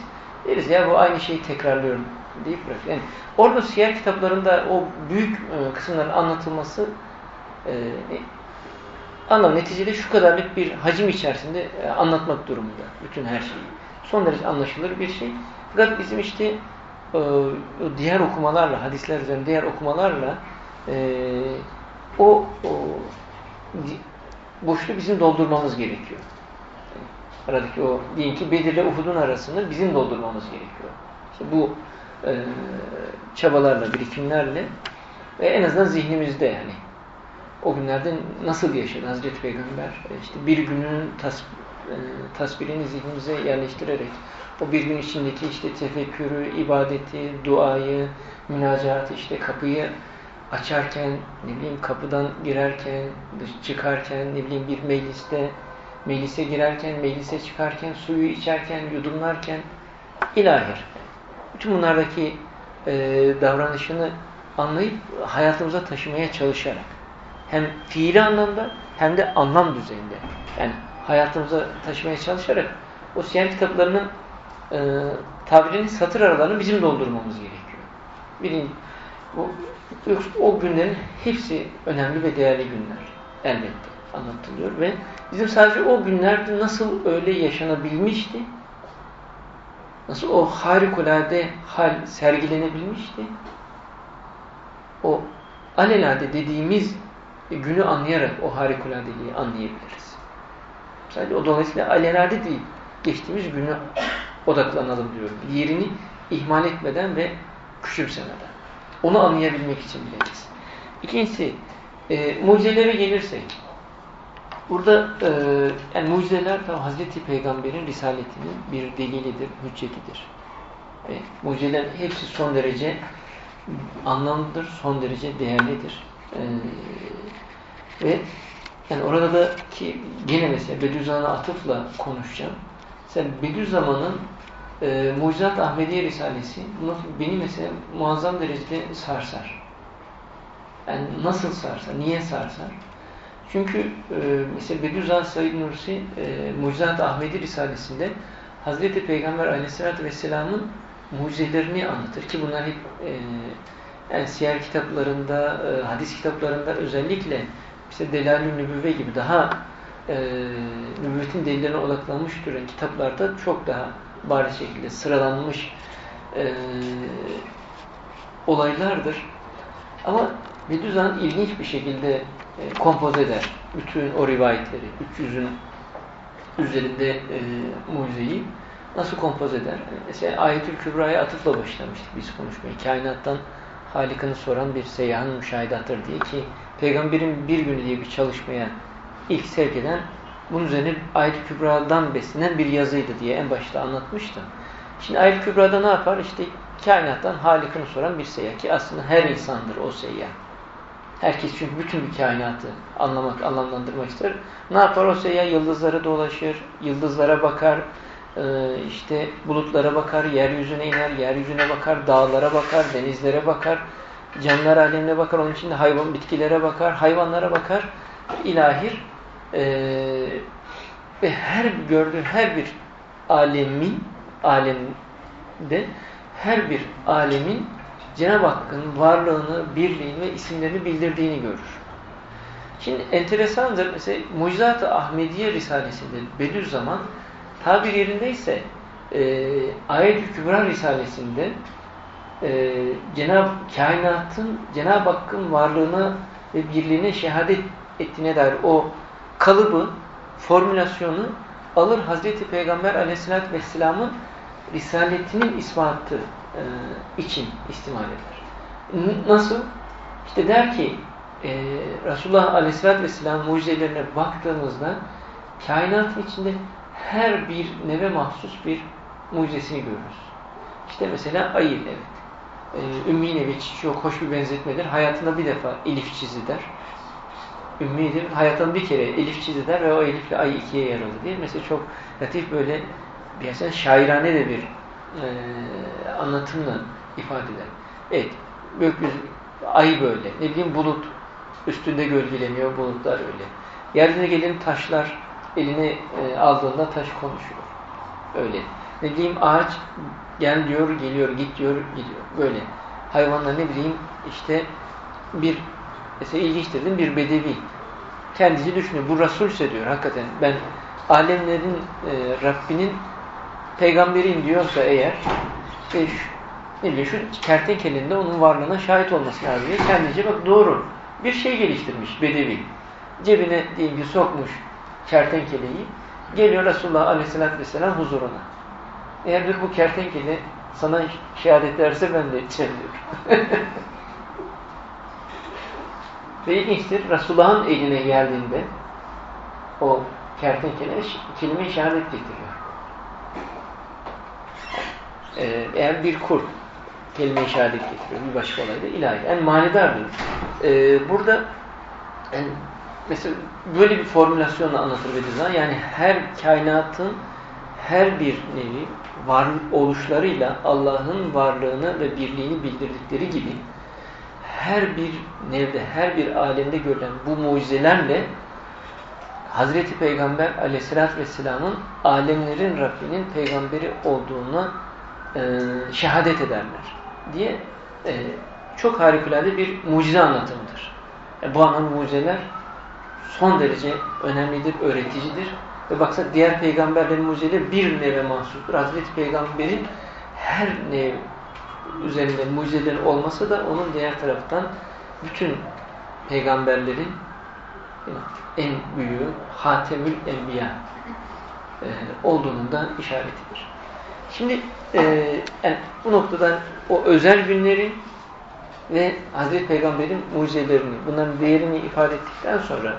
deriz ya bu aynı şeyi tekrarlıyorum deyip bırakır. Yani orada siyer kitaplarında o büyük e, kısımların anlatılması e, anlam neticede şu kadarlık bir hacim içerisinde e, anlatmak durumunda bütün her şeyi. Son derece anlaşılır bir şey. Fakat bizim işte e, diğer okumalarla, hadisler üzerine diğer okumalarla e, o, o boşluğu bizim doldurmamız gerekiyor. Aradaki o diyelim ki Bedir ile Uhud'un arasını bizim doldurmamız gerekiyor. İşte bu e, çabalarla, birikimlerle ve en azından zihnimizde yani o günlerde nasıl yaşadı Hazreti Peygamber? İşte bir günün tas, e, tasvirini zihnimize yerleştirerek o bir gün içindeki işte tefekkürü, ibadeti, duayı, münacatı, işte kapıyı açarken, ne bileyim kapıdan girerken, çıkarken, ne bileyim bir mecliste, meclise girerken, meclise çıkarken, suyu içerken, yudumlarken ilahir. Bütün bunlardaki e, davranışını anlayıp hayatımıza taşımaya çalışarak hem fiili anlamda hem de anlam düzeyinde yani hayatımıza taşımaya çalışarak o siyer kitaplarının e, tabirinin satır aralarını bizim doldurmamız gerekiyor. Birinci, o, o günlerin hepsi önemli ve değerli günler. Elbette anlatılıyor ve bizim sadece o günlerde nasıl öyle yaşanabilmişti, nasıl o harikulade hal sergilenebilmişti, o alelade dediğimiz günü anlayarak o harikuladeliği anlayabiliriz. Sadece o dolayısıyla alelade değil, geçtiğimiz günü odaklanalım diyorum. Yerini ihmal etmeden ve küçümsemeden. Onu anlayabilmek için biliriz. İkincisi, e, mucizelere gelirsek, burada e, yani mucizeler tabi Hazreti Peygamber'in risaletinin bir delilidir, hüccetidir. Ve mucizelerin hepsi son derece anlamlıdır, son derece değerlidir. E, ve yani orada da ki gene mesela Bediüzzaman'a atıfla konuşacağım. Mesela Bediüzzaman'ın e, Mucizat Ahmediye Risalesi beni mesela muazzam derecede sarsar. Yani nasıl sarsar? Niye sarsar? Çünkü e, mesela Bediüzzaman Said Nursi e, Mucizat Ahmedi Risalesi'nde Hazreti Peygamber Aleyhisselatü Vesselam'ın mucizelerini anlatır ki bunlar hep e, yani siyer kitaplarında, e, hadis kitaplarında özellikle işte Delal-i Nübüvve gibi daha e, nübüvvetin delillerine odaklanmış duran kitaplarda çok daha bariz şekilde sıralanmış e, olaylardır. Ama Bediüzzaman ilginç bir şekilde e, kompoze eder bütün o rivayetleri, üç yüzün üzerinde e, mucizeyi nasıl kompoze eder? Yani mesela Ayetül Kübra'ya atıfla başlamıştık biz konuşmaya. Kainattan Halik'ini soran bir seyyahın müşahidatıdır diye ki Peygamberin bir günü diye bir çalışmaya ilk sevk eden bunun üzerine Ayet-i Kübra'dan beslenen bir yazıydı diye en başta anlatmıştım. Şimdi Ayet-i Kübra'da ne yapar? İşte kainattan Halik'ini soran bir seyyah ki aslında her insandır o seyyah. Herkes çünkü bütün bir kainatı anlamak, anlamlandırmak ister. Ne yapar o seyyah? Yıldızlara dolaşır, yıldızlara bakar, işte bulutlara bakar, yeryüzüne iner, yeryüzüne bakar, dağlara bakar, denizlere bakar, canlılar alemine bakar, onun için de hayvan, bitkilere bakar, hayvanlara bakar, ilahir e, ve her gördüğü her bir alemin alemde her bir alemin Cenab-ı Hakk'ın varlığını, birliğini ve isimlerini bildirdiğini görür. Şimdi enteresandır. Mesela Mucizat-ı Ahmediye Risalesi'nde Bediüzzaman tabir yerindeyse e, Ayet-i Kübra Risalesi'nde e, Cenab-ı Kainat'ın Cenab-ı Hakk'ın varlığına ve birliğine şehadet ettiğine dair o kalıbı, formülasyonu alır Hazreti Peygamber Aleyhisselatü Vesselam'ın risaletinin ispatı e, için istimal eder. Nasıl? İşte der ki e, Resulullah Aleyhisselatü Vesselam mucizelerine baktığımızda kainatın içinde her bir neve mahsus bir mucizesini görürüz. İşte mesela ayı, evet. Ee, Ümmi nevi çok hoş bir benzetmedir. Hayatında bir defa elif çizi der. Ümmidir. Hayatında bir kere elif çizi der ve o elifle ay ikiye yarıldı diye. Mesela çok latif böyle bir aslında şairane de bir e, anlatımla ifade eder. Evet. Gökyüzü, ay böyle. Ne bileyim bulut üstünde gölgeleniyor. Bulutlar öyle. Yeryüzüne gelen taşlar eline e, aldığında taş konuşuyor. Öyle. Ne diyeyim, ağaç gel diyor, geliyor, git diyor, gidiyor. Böyle. Hayvanlar ne bileyim işte bir mesela ilginçtir değil mi? Bir bedevi. Kendisi düşünüyor. Bu Resulse diyor hakikaten. Ben alemlerin e, Rabbinin peygamberiyim diyorsa eğer e, şu, ne bileyim şu kertenkelenin de onun varlığına şahit olması lazım. Kendince bak doğru. Bir şey geliştirmiş bedevi. Cebine diyelim ki sokmuş kertenkeleyi. Geliyor Resulullah Aleyhisselatü Vesselam huzuruna. Eğer bir bu kertenkele sana şehadet verse ben de içerim diyor. Ve ilginçtir. Resulullah'ın eline geldiğinde o kertenkele kelime-i şehadet getiriyor. Ee, eğer bir kurt kelime-i şehadet getiriyor. Bir başka olay da ilahi. Yani manidardır. Ee, burada yani mesela böyle bir formülasyonla anlatır Bediüzzaman. Yani her kainatın her bir nevi var oluşlarıyla Allah'ın varlığını ve birliğini bildirdikleri gibi her bir nevde, her bir alemde görülen bu mucizelerle Hazreti Peygamber Aleyhisselatü Vesselam'ın alemlerin Rabbinin peygamberi olduğuna e, şehadet ederler diye e, çok harikulade bir mucize anlatımıdır. E, bu anlamda mucizeler son derece önemlidir, öğreticidir. Ve baksana diğer peygamberlerin mucizeleri bir neve mahsustur. Hazreti Peygamber'in her nev üzerinde mucizelerin olması da onun diğer taraftan bütün peygamberlerin en büyüğü Hatemül Enbiya e, olduğunun da işaretidir. Şimdi e, yani bu noktadan o özel günlerin ve Hazreti Peygamber'in mucizelerini, bunların değerini ifade ettikten sonra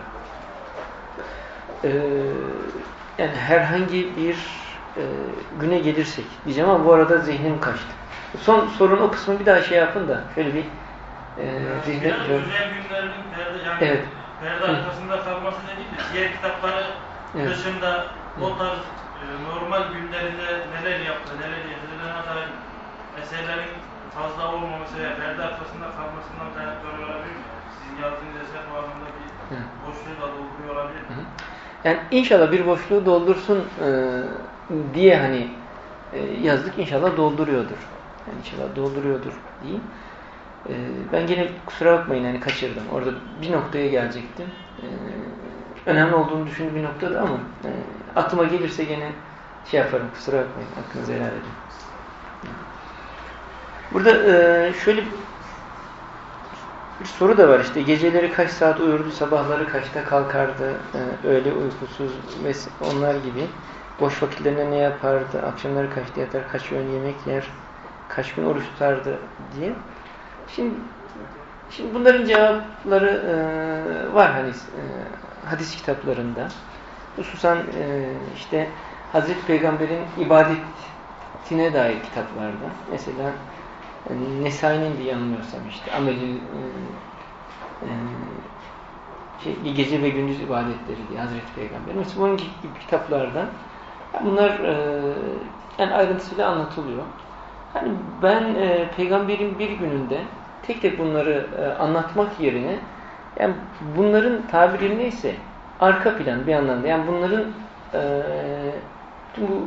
e, yani herhangi bir e, güne gelirsek diyeceğim ama bu arada zihnim kaçtı. Son sorun o kısmı bir daha şey yapın da şöyle bir e, zihne... Yani özel günlerin perde, yani evet. perde arkasında kalması değil de diğer kitapları evet. dışında o tarz e, normal günlerinde neler yaptı, neler yaptığına dair eserlerin fazla olmaması veya perde arkasında kalmasından kaynaklanıyor olabilir mi? Sizin yazdığınız eser bu anlamda bir evet. boşluğu da dolduruyor olabilir mi? Yani inşallah bir boşluğu doldursun e, diye hani e, yazdık, inşallah dolduruyordur. Yani inşallah dolduruyordur diyeyim. E, ben gene kusura bakmayın hani kaçırdım. Orada bir noktaya gelecektim. E, önemli olduğunu düşündüğüm bir noktada ama e, aklıma gelirse gene şey yaparım, kusura bakmayın. Hakkınızı helal edin. Burada e, şöyle bir soru da var işte. Geceleri kaç saat uyurdu, sabahları kaçta kalkardı, e, öğle uykusuz ve onlar gibi. Boş vakitlerinde ne yapardı, akşamları kaçta yatar, kaç öğün yemek yer, kaç gün oruç tutardı diye. Şimdi şimdi bunların cevapları e, var hani e, hadis kitaplarında. Hususan e, işte Hazreti Peygamber'in ibadetine dair kitaplarda. Mesela Nesai'nin bir yanılmıyorsam işte amelin e, şey, gece ve gündüz ibadetleri diye Hazreti Peygamber. Mesela bunun gibi kitaplarda bunlar e, yani ayrıntısıyla anlatılıyor. Hani ben e, peygamberin bir gününde tek tek bunları e, anlatmak yerine yani bunların tabiri neyse arka plan bir anlamda yani bunların e, tüm bu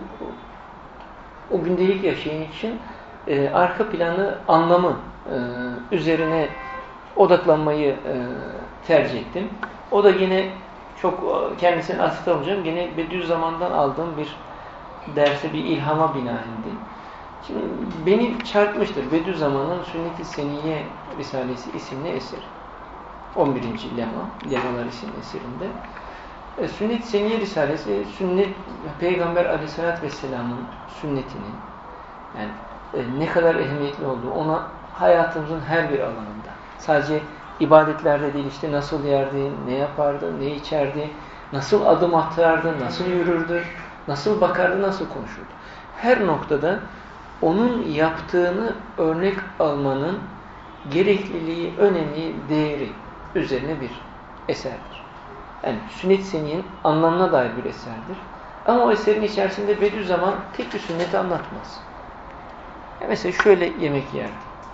o gündelik yaşayan için e, arka planı anlamı e, üzerine odaklanmayı e, tercih ettim. O da yine çok kendisini asıl alacağım. Yine Bediüzzaman'dan aldığım bir derse bir ilhama binaendi. Şimdi beni çarpmıştır Bediüzzaman'ın Sünnet-i Seniyye Risalesi isimli eser. on birinci lema, Lemalar isimli eserinde. E, Sünnet-i Seniyye Risalesi, sünnet, Peygamber Aleyhisselatü Vesselam'ın sünnetinin yani e, ne kadar ehemmiyetli olduğu, ona hayatımızın her bir alanında. Sadece ibadetlerde değil işte nasıl yerdi, ne yapardı, ne içerdi, nasıl adım atardı, nasıl yürürdü, nasıl bakardı, nasıl konuşurdu. Her noktada onun yaptığını örnek almanın gerekliliği, önemi, değeri üzerine bir eserdir. Yani Sünnet-i Seniyye'nin anlamına dair bir eserdir. Ama o eserin içerisinde Bediüzzaman tek bir sünneti anlatmaz. Yani mesela şöyle yemek yerdi,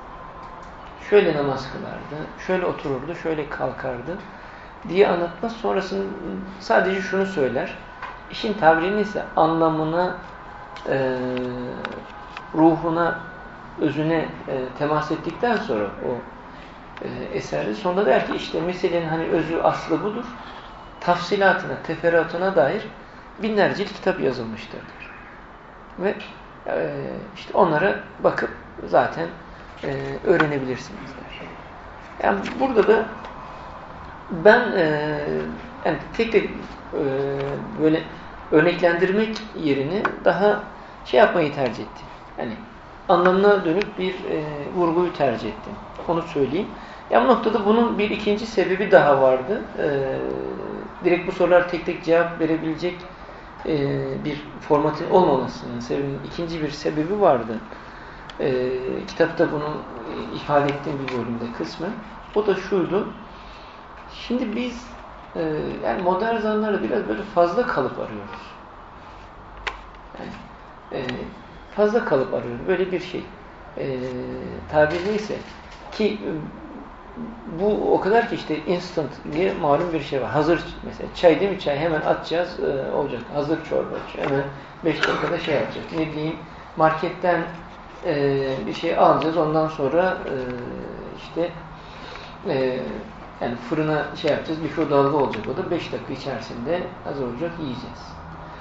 şöyle namaz kılardı, şöyle otururdu, şöyle kalkardı diye anlatmaz. Sonrasında sadece şunu söyler. İşin tabirini ise anlamına e, ruhuna, özüne e, temas ettikten sonra o e, eserde sonunda der ki işte meselenin hani özü, aslı budur. Tafsilatına, teferruatına dair binlerce kitap yazılmıştır der. Ve e, işte onlara bakıp zaten e, öğrenebilirsiniz der. Yani burada da ben e, yani tek tek e, böyle örneklendirmek yerine daha şey yapmayı tercih ettim. Yani anlamına dönük bir e, vurguyu tercih ettim. Onu söyleyeyim. Ya bu noktada bunun bir ikinci sebebi daha vardı. E, direkt bu sorular tek tek cevap verebilecek e, bir formatın olmamasının sebebinin ikinci bir sebebi vardı. E, kitapta bunu ifade ettiğim bir bölümde kısmen. O da şuydu. Şimdi biz e, yani modern zamanlarda biraz böyle fazla kalıp arıyoruz. Yani e, fazla kalıp arıyoruz. Böyle bir şey. E, tabir neyse ki bu o kadar ki işte instant diye malum bir şey var. Hazır mesela çay değil mi? Çay hemen atacağız e, olacak. Hazır çorba. Hemen beş dakikada şey yapacak. Ne bileyim marketten e, bir şey alacağız. Ondan sonra e, işte e, yani fırına şey yapacağız. Mikrodalga olacak. O da beş dakika içerisinde hazır olacak. Yiyeceğiz.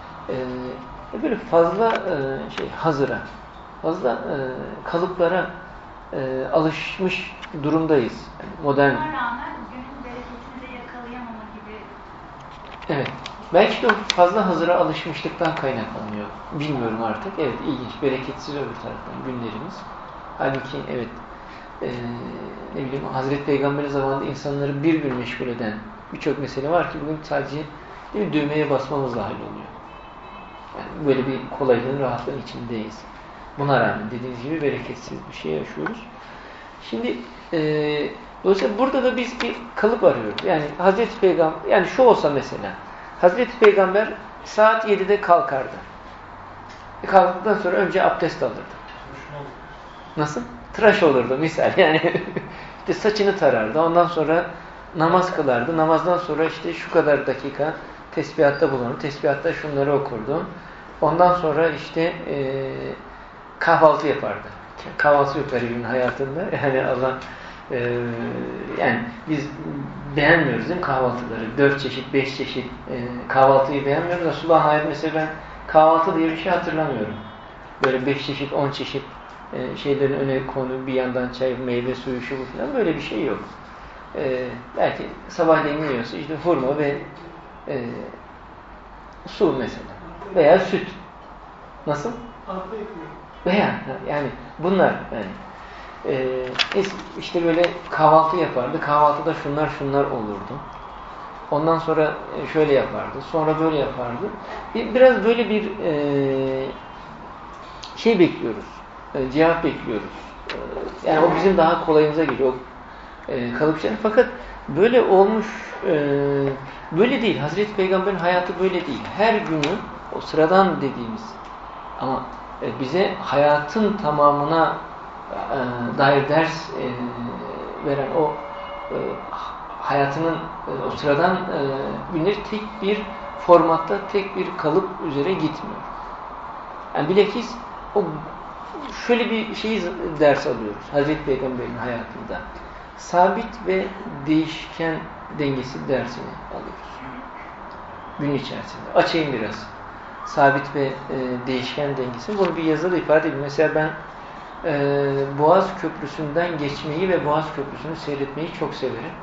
E, böyle fazla e, şey hazıra, fazla e, kalıplara e, alışmış durumdayız. Yani modern. Buna rağmen günün bereketini de yakalayamama gibi. Evet. Belki de o fazla hazıra alışmışlıktan kaynaklanıyor. Bilmiyorum artık. Evet, ilginç. Bereketsiz öbür taraftan günlerimiz. Halbuki evet e, ne bileyim Hazreti Peygamber zamanında insanları bir bir meşgul eden birçok mesele var ki bugün sadece değil mi, düğmeye basmamızla halloluyor. Yani böyle bir kolaylığın, rahatlığın içindeyiz. Buna rağmen dediğiniz gibi bereketsiz bir şey yaşıyoruz. Şimdi e, dolayısıyla burada da biz bir kalıp arıyoruz. Yani Hazreti Peygamber, yani şu olsa mesela Hazreti Peygamber saat yedide kalkardı. E kalktıktan sonra önce abdest alırdı. Nasıl? Tıraş olurdu misal. Yani işte saçını tarardı. Ondan sonra namaz kılardı. Namazdan sonra işte şu kadar dakika tesbihatta bulunur. Tesbihatta şunları okurdu. Ondan sonra işte e, kahvaltı yapardı. Kahvaltı yok garibin hayatında. Yani Allah e, yani biz beğenmiyoruz değil mi kahvaltıları? Dört çeşit, beş çeşit e, kahvaltıyı beğenmiyoruz. Resulullah'ın hayat mesela ben kahvaltı diye bir şey hatırlamıyorum. Böyle beş çeşit, on çeşit e, şeylerin öne konu, bir yandan çay, meyve suyu, şu bu falan böyle bir şey yok. E, belki sabahleyin yiyorsa işte hurma ve e, su mesela. Veya süt. Nasıl? Veya yani bunlar yani e, işte böyle kahvaltı yapardı. Kahvaltıda şunlar şunlar olurdu. Ondan sonra şöyle yapardı. Sonra böyle yapardı. Biraz böyle bir e, şey bekliyoruz. E, cevap bekliyoruz. E, yani o bizim daha kolayımıza geliyor. E, kalıpçı. Fakat böyle olmuş e, böyle değil. Hazreti Peygamber'in hayatı böyle değil. Her günü o sıradan dediğimiz ama e, bize hayatın tamamına e, dair ders e, veren o e, hayatının e, o sıradan e, günleri tek bir formatta, tek bir kalıp üzere gitmiyor. Yani bilakis o şöyle bir şeyi ders alıyoruz Hazreti Peygamber'in hayatında. Sabit ve değişken dengesi dersini alıyoruz. Gün içerisinde. Açayım biraz. Sabit ve e, değişken dengesi. Bunu bir yazıda ifade edeyim. Mesela ben e, Boğaz Köprüsü'nden geçmeyi ve Boğaz Köprüsü'nü seyretmeyi çok severim.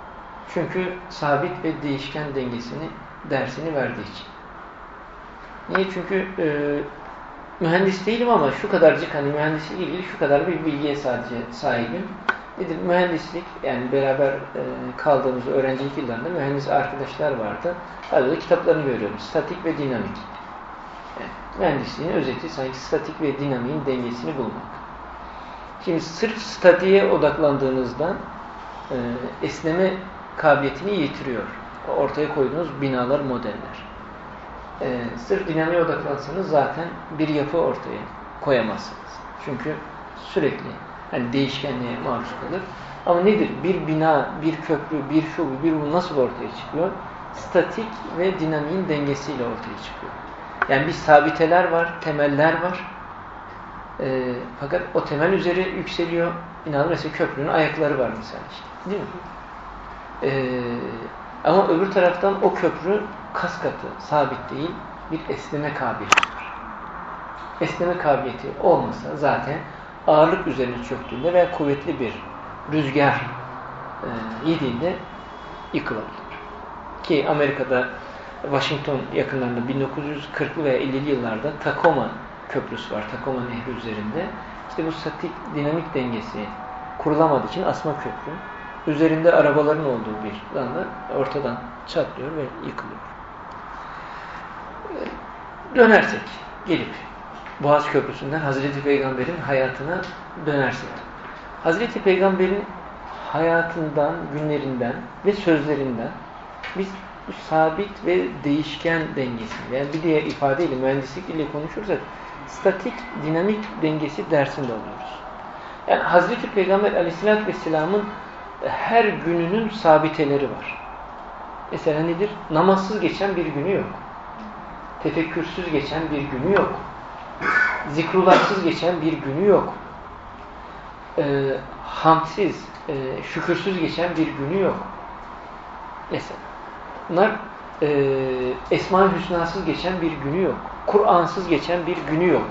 Çünkü sabit ve değişken dengesini dersini verdiği için. Niye? Çünkü e, mühendis değilim ama şu kadarcık hani mühendislikle ilgili şu kadar bir bilgiye sadece sahibim. Nedir? Mühendislik, yani beraber e, kaldığımız öğrencilik yıllarında mühendis arkadaşlar vardı. Arada da kitaplarını görüyorum. Statik ve dinamik. Yani mühendisliğin özeti sanki statik ve dinamiğin dengesini bulmak. Şimdi sırf statiğe odaklandığınızda e, esneme kabiliyetini yitiriyor. Ortaya koyduğunuz binalar, modeller. E, sırf dinamiğe odaklansanız zaten bir yapı ortaya koyamazsınız. Çünkü sürekli yani değişkenliğe maruz kalır. Ama nedir? Bir bina, bir köprü, bir şu, bir bu nasıl ortaya çıkıyor? Statik ve dinamiğin dengesiyle ortaya çıkıyor. Yani bir sabiteler var, temeller var. E, fakat o temel üzeri yükseliyor. İnanın mesela köprünün ayakları var mesela işte. Değil mi? E, ama öbür taraftan o köprü kas katı, sabit değil, bir esneme kabiliyeti var. Esneme kabiliyeti olmasa zaten ağırlık üzerine çöktüğünde veya kuvvetli bir rüzgar e, yediğinde yıkılabilir. Ki Amerika'da Washington yakınlarında bin dokuz yüz kırklı veya ellili yıllarda Tacoma Köprüsü var. Tacoma Nehri üzerinde. İşte bu statik dinamik dengesi kurulamadığı için asma köprü. Üzerinde arabaların olduğu bir anda ortadan çatlıyor ve yıkılıyor. Dönersek, gelip Boğaz Köprüsü'nden Hazreti Peygamber'in hayatına dönersek. Hazreti Peygamber'in hayatından, günlerinden ve sözlerinden biz bu sabit ve değişken dengesini, yani bir diğer ifadeyle, mühendislik ile konuşursak statik, dinamik dengesi dersinde oluyoruz. Yani Hazreti Peygamber Aleyhisselatü Vesselam'ın her gününün sabiteleri var. Mesela nedir? Namazsız geçen bir günü yok. Tefekkürsüz geçen bir günü yok. Zikrullahsız geçen bir günü yok. Ee, hamdsiz, e, şükürsüz geçen bir günü yok. Mesela. Bunlar e, Esma-i Hüsna'sız geçen bir günü yok. Kur'ansız geçen bir günü yok.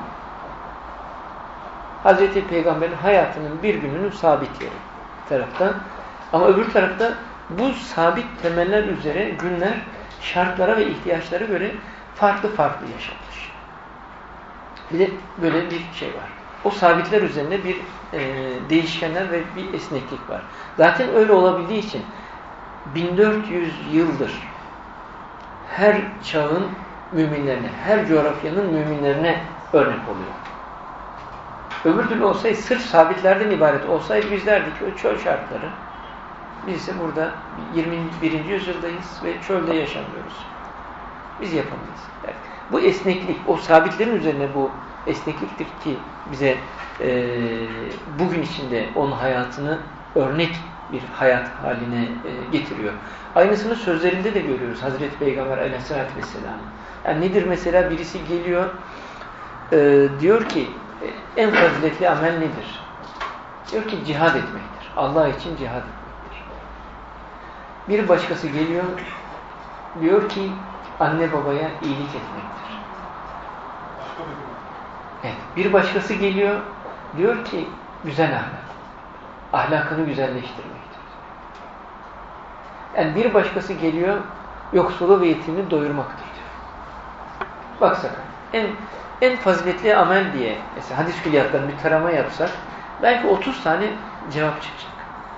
Hazreti Peygamber'in hayatının bir gününün sabit yeri taraftan. Ama öbür tarafta bu sabit temeller üzere günler şartlara ve ihtiyaçlara göre farklı farklı yaşanmış. Bir de böyle bir şey var. O sabitler üzerinde bir e, değişkenler ve bir esneklik var. Zaten öyle olabildiği için bin dört yüz yıldır her çağın müminlerine, her coğrafyanın müminlerine örnek oluyor. Öbür türlü olsaydı, sırf sabitlerden ibaret olsaydı biz derdik ki o çöl şartları. Biz ise burada yirmi birinci yüzyıldayız ve çölde yaşamıyoruz. Biz yapamayız. Yani bu esneklik, o sabitlerin üzerine bu esnekliktir ki bize e, bugün içinde onun hayatını örnek bir hayat haline e, getiriyor. Aynısını sözlerinde de görüyoruz Hazreti Peygamber Aleyhisselatü Vesselam. Yani nedir mesela, birisi geliyor e, diyor ki en faziletli amel nedir? Diyor ki cihad etmektir. Allah için cihad etmektir. Bir başkası geliyor diyor ki anne babaya iyilik etmektir. Evet. Bir başkası geliyor diyor ki güzel ahlak. Ahlakını güzelleştirmektir. Yani bir başkası geliyor yoksulu ve yetimi doyurmaktır diyor. Bak sakın. En, en faziletli amel diye mesela hadis külliyatlarını bir tarama yapsak belki otuz tane cevap çıkacak.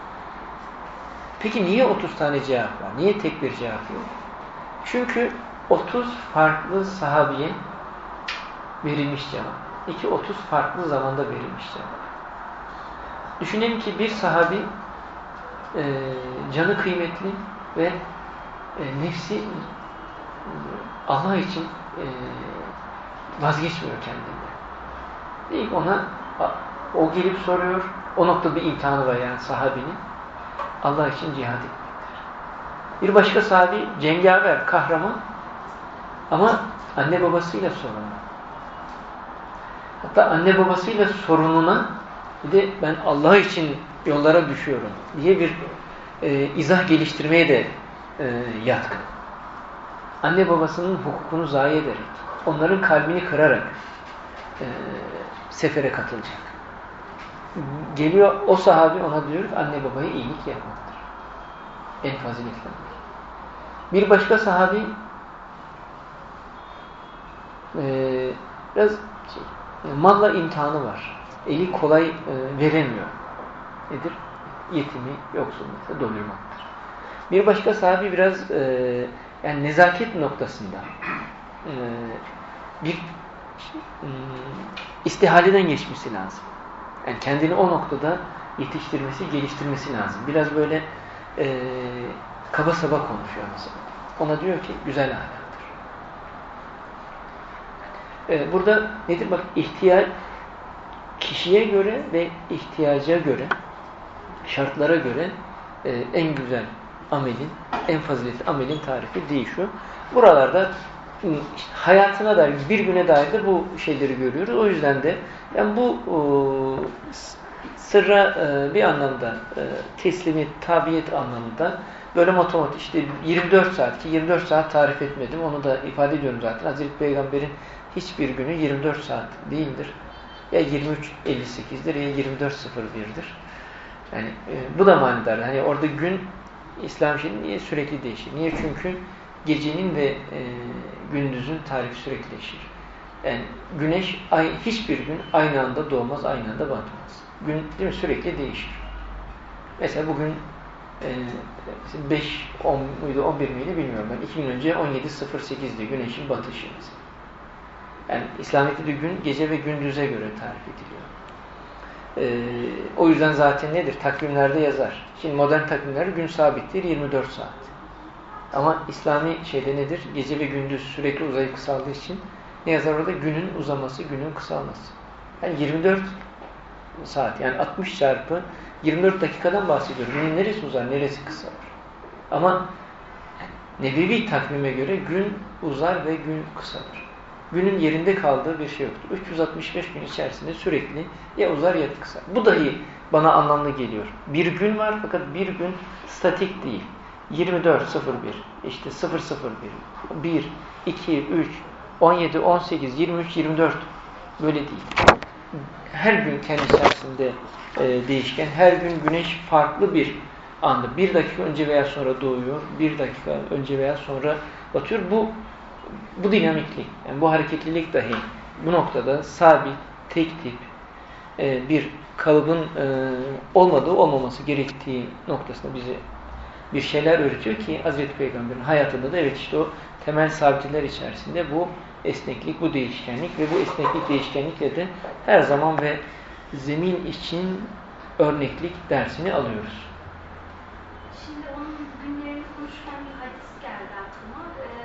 Peki niye otuz tane cevap var? Niye tek bir cevap yok? Çünkü otuz farklı sahabeye verilmiş cevap. İki otuz farklı zamanda verilmiş cevap. Düşünelim ki bir sahabi e, canı kıymetli ve e, nefsi e, Allah için e, vazgeçmiyor kendinden. Değil, ona o gelip soruyor. O noktada bir imtihanı var yani sahabinin. Allah için cihad etmektir. Bir başka sahabi cengaver, kahraman ama anne babasıyla sorunlu. Hatta anne babasıyla sorununa bir de ben Allah için yollara düşüyorum diye bir e, izah geliştirmeye de e, yatkın. Anne babasının hukukunu zayi ederek, onların kalbini kırarak e, sefere katılacak. Geliyor o sahabi ona diyor ki anne babaya iyilik yapmaktır. En faziletli. Bir başka sahabi e, biraz şey, malla imtihanı var. Eli kolay e, veremiyor. Nedir? Yetimi, yoksulluğu doyurmaktır. Bir başka sahabi biraz e, yani nezaket noktasında e, bir e, istihaleden geçmesi lazım. Yani kendini o noktada yetiştirmesi, geliştirmesi lazım. Biraz böyle e, kaba saba konuşuyor mesela. Ona diyor ki güzel ahlaktır. E, burada nedir? Bak ihtiyaç kişiye göre ve ihtiyaca göre, şartlara göre e, en güzel amelin, en faziletli amelin tarifi değişiyor. Buralarda işte hayatına dair, bir güne dair de bu şeyleri görüyoruz. O yüzden de yani bu o, sırra e, bir anlamda e, teslimiyet, tabiyet anlamında böyle matematik işte yirmi dört saat ki yirmi dört saat tarif etmedim. Onu da ifade ediyorum zaten. Hazreti Peygamber'in hiçbir günü yirmi dört saat değildir. Ya yirmi üç elli sekizdir ya yirmi dört sıfır birdir. Yani e, bu da manidar. Hani orada gün İslam şeyi niye sürekli değişir? Niye? Çünkü gecenin ve e, gündüzün tarifi sürekli değişir. Yani güneş ay, hiçbir gün aynı anda doğmaz, aynı anda batmaz. Gün değil mi? Sürekli değişir. Mesela bugün e, beş, on muydu, on bir miydi bilmiyorum ben. iki gün önce on yedi sıfır sekizdi güneşin batışı mesela. Yani İslamiyet'te gün gece ve gündüze göre tarif ediliyor. Ee, o yüzden zaten nedir? Takvimlerde yazar. Şimdi modern takvimlerde gün sabittir yirmi dört saat. Ama İslami şeyde nedir? Gece ve gündüz sürekli uzayıp kısaldığı için ne yazar orada? Günün uzaması, günün kısalması. Yani yirmi dört saat yani altmış çarpı yirmi dört dakikadan bahsediyorum. Günün neresi uzar, neresi kısalır? Ama nebevi takvime göre gün uzar ve gün kısalır. Günün yerinde kaldığı bir şey yoktur. üç yüz altmış beş gün içerisinde sürekli ya uzar ya kısar. Bu dahi bana anlamlı geliyor. Bir gün var fakat bir gün statik değil. yirmi dört sıfır bir, işte sıfır sıfır bir, bir, iki, üç, on yedi, on sekiz, yirmi üç, yirmi dört böyle değil. Her gün kendi içerisinde e, değişken, her gün güneş farklı bir anda, bir dakika önce veya sonra doğuyor, bir dakika önce veya sonra batıyor. Bu Bu dinamiklik, yani bu hareketlilik dahi bu noktada sabit, tek tip e, bir kalıbın e, olmadığı, olmaması gerektiği noktasında bize bir şeyler öğretiyor ki Hazreti Peygamber'in hayatında da evet işte o temel sabitler içerisinde bu esneklik, bu değişkenlik ve bu esneklik, değişkenlikle de her zaman ve zemin için örneklik dersini alıyoruz. Şimdi onun günlerini konuşurken bir hadis geldi aklıma. Ee,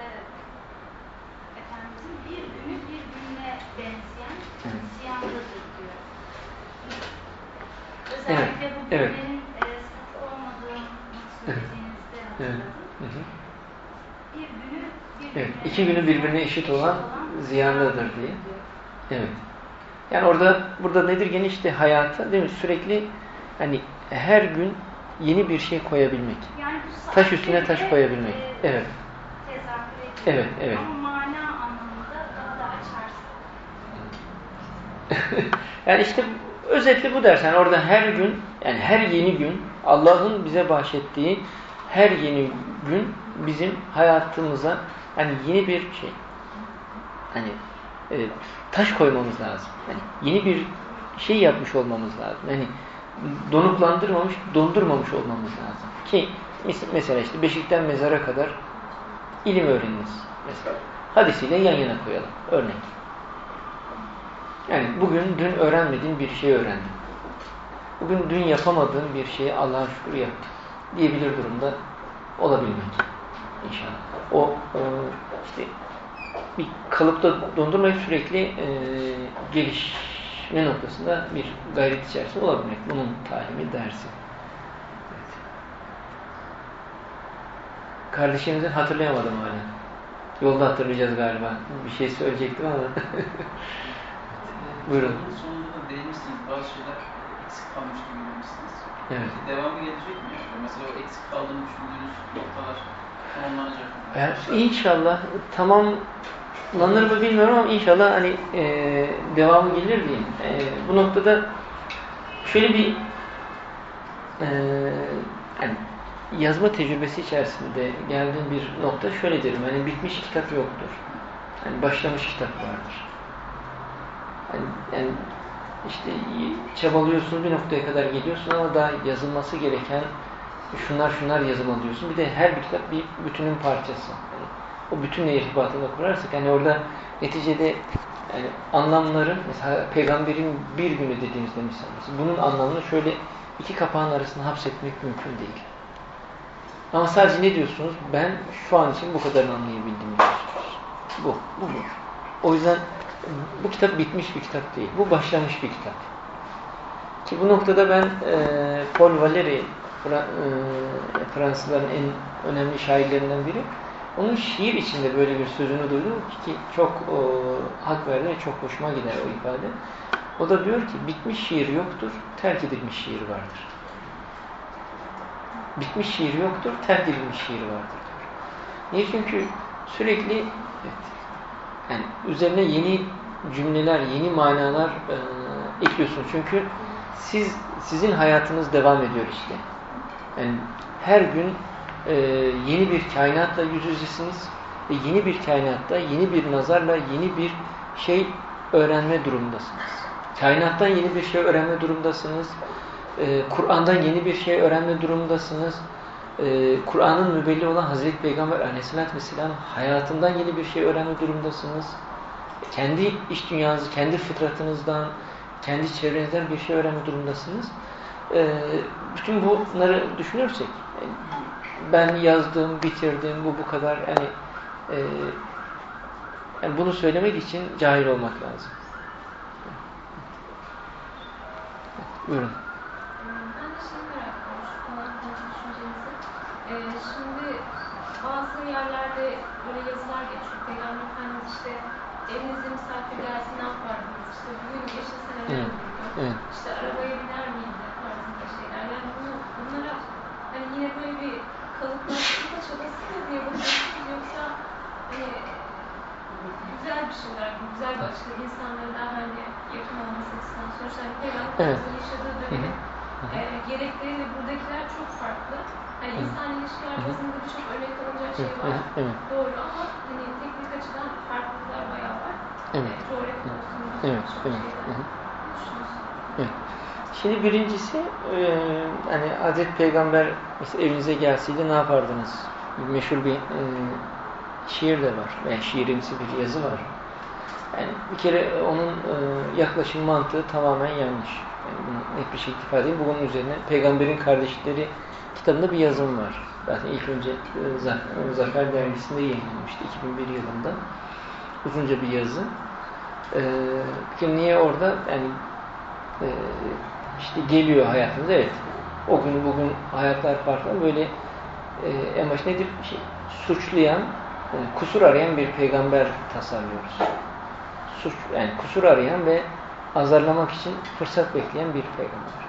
Efendimizin bir günü bir gününe benzeyen ziyandadır diyor. Özellikle Evet, bu evet. günlerin e, sıkı olmadığını söylediğinizde hatırladım. Evet. Hı hı. Bir günü bir Evet, gününe iki günü birbirine eşit olan ziyandadır diye. Evet. Yani orada burada nedir gene işte hayata değil mi? Sürekli hani her gün yeni bir şey koyabilmek. Yani bu Taş üstüne taş saatleri, koyabilmek. e, Evet. tezahür ediyor. Evet, evet. Ama mana anlamında daha da açarsın. Yani işte özetle bu ders. Yani orada her gün, yani her yeni gün Allah'ın bize bahşettiği her yeni gün bizim hayatımıza hani yeni bir şey, hani e, taş koymamız lazım. Yani yeni bir şey yapmış olmamız lazım. Yani donuklandırmamış, dondurmamış olmamız lazım. Ki mesela işte beşikten mezara kadar ilim öğreniniz. Mesela hadisiyle yan yana koyalım. Örnek. Yani bugün dün öğrenmediğin bir şey öğrendin. Bugün dün yapamadığın bir şeyi Allah'a şükür yaptın diyebilir durumda olabilmek. İnşallah. O e, işte bir kalıpta dondurmayıp sürekli e, gelişme noktasında bir gayret içerisinde olabilmek. Bunun talimi dersi. Evet. Kardeşimizin hatırlayamadım hala. Yolda hatırlayacağız galiba. Bir şey söyleyecektim ama. Buyurun. Sonunda da değinmişsiniz. Bazı şeyler eksik kalmış gibi demişsiniz. Evet. Devamı gelecek mi? Yani? Mesela o eksik kaldığını düşündüğünüz noktalar tamamlanacak mı? Yani inşallah tamamlanır mı bilmiyorum ama inşallah hani e, devamı gelir diyeyim. E, bu noktada şöyle bir e, yani yazma tecrübesi içerisinde geldiğim bir nokta şöyle derim. Hani bitmiş kitap yoktur. Hani başlamış kitap vardır. Yani, yani işte çabalıyorsun bir noktaya kadar geliyorsun ama daha yazılması gereken şunlar şunlar yazılmalı diyorsun. Bir de her bir kitap bir bütünün parçası. Yani o bütünle irtibatını kurarsak hani orada neticede yani anlamları mesela peygamberin bir günü dediğimizde mesela bunun anlamını şöyle iki kapağın arasına hapsetmek mümkün değil. Ama sadece ne diyorsunuz? Ben şu an için bu kadarını anlayabildim diyorsunuz. Bu, bu bu. O yüzden bu kitap bitmiş bir kitap değil. Bu başlamış bir kitap. Ki bu noktada ben e, Paul Valéry Fra, e, Fransızların en önemli şairlerinden biri. Onun şiir içinde böyle bir sözünü duydum ki çok o, hak verdi ve çok hoşuma gider o ifade. O da diyor ki bitmiş şiir yoktur, terk edilmiş şiir vardır. Bitmiş şiir yoktur, terk edilmiş şiir vardır diyor. Niye? Çünkü sürekli evet, yani üzerine yeni cümleler, yeni manalar e, ekliyorsunuz. Çünkü siz sizin hayatınız devam ediyor işte. Yani her gün e, yeni bir kainatla yüz yüzesiniz ve yeni bir kainatta, yeni bir nazarla yeni bir şey öğrenme durumundasınız. Kainattan yeni bir şey öğrenme durumundasınız. Ee, Kur'an'dan yeni bir şey öğrenme durumundasınız. Ee, Kur'an'ın mübelli olan Hazreti Peygamber Aleyhisselatü Vesselam hayatından yeni bir şey öğrenme durumundasınız. Kendi iç dünyanızı, kendi fıtratınızdan, kendi çevrenizden bir şey öğrenme durumundasınız. Ee, bütün bunları düşünürsek, ben yazdım, bitirdim, bu bu kadar. Yani, e, yani bunu söylemek için cahil olmak lazım. Buyurun. Ben de şey merak ediyorum, şu konu hakkında düşüncenizi. Ee, şimdi bazı yerlerde böyle yazılar geçiyor. Peygamber Efendimiz işte evinizde misafir gelse ne yapardınız? İşte bugün yaşasa neler Evet. olurdu? Evet. İşte arabaya biner miydi tarzında şeyler. Yani bunu, bunlara hani yine böyle bir kalıplaştırma çabası mı diye bakıyorsunuz, yoksa hani güzel bir şeyler, güzel bir açıdan insanlara daha hani yakın olması açısından sonuçta hani Peygamber Evet. yaşadığı dönemin e, gerekleriyle buradakiler çok farklı. Hani insan ilişkiler bazında birçok örnek alınacak şey var. Evet, evet. Doğru, ama hani teknik açıdan farklılıklar bayağı var. Evet. E, coğrafya olsun, Evet, birçok evet. şeyler. Hı hı. Ne düşünüyorsunuz? Evet. Şimdi birincisi e, hani Hazreti Peygamber mesela evinize gelseydi ne yapardınız? Meşhur bir e, şiir de var. Yani şiirimsi bir yazı var. Yani bir kere onun e, yaklaşım mantığı tamamen yanlış. Yani bunu net bir şekilde ifade edeyim. Bunun üzerine Peygamberin Kardeşleri kitabında bir yazım var. Zaten ilk önce e, Zafer, Zafer Dergisi'nde yayınlanmıştı iki bin bir yılında. Uzunca bir yazı. E, ki niye orada yani e, işte geliyor hayatımıza, evet. O gün bugün hayatlar farklı. Böyle e, en baş nedir? Şey, suçlayan, yani kusur arayan bir peygamber tasarlıyoruz. Suç, yani kusur arayan ve azarlamak için fırsat bekleyen bir peygamber.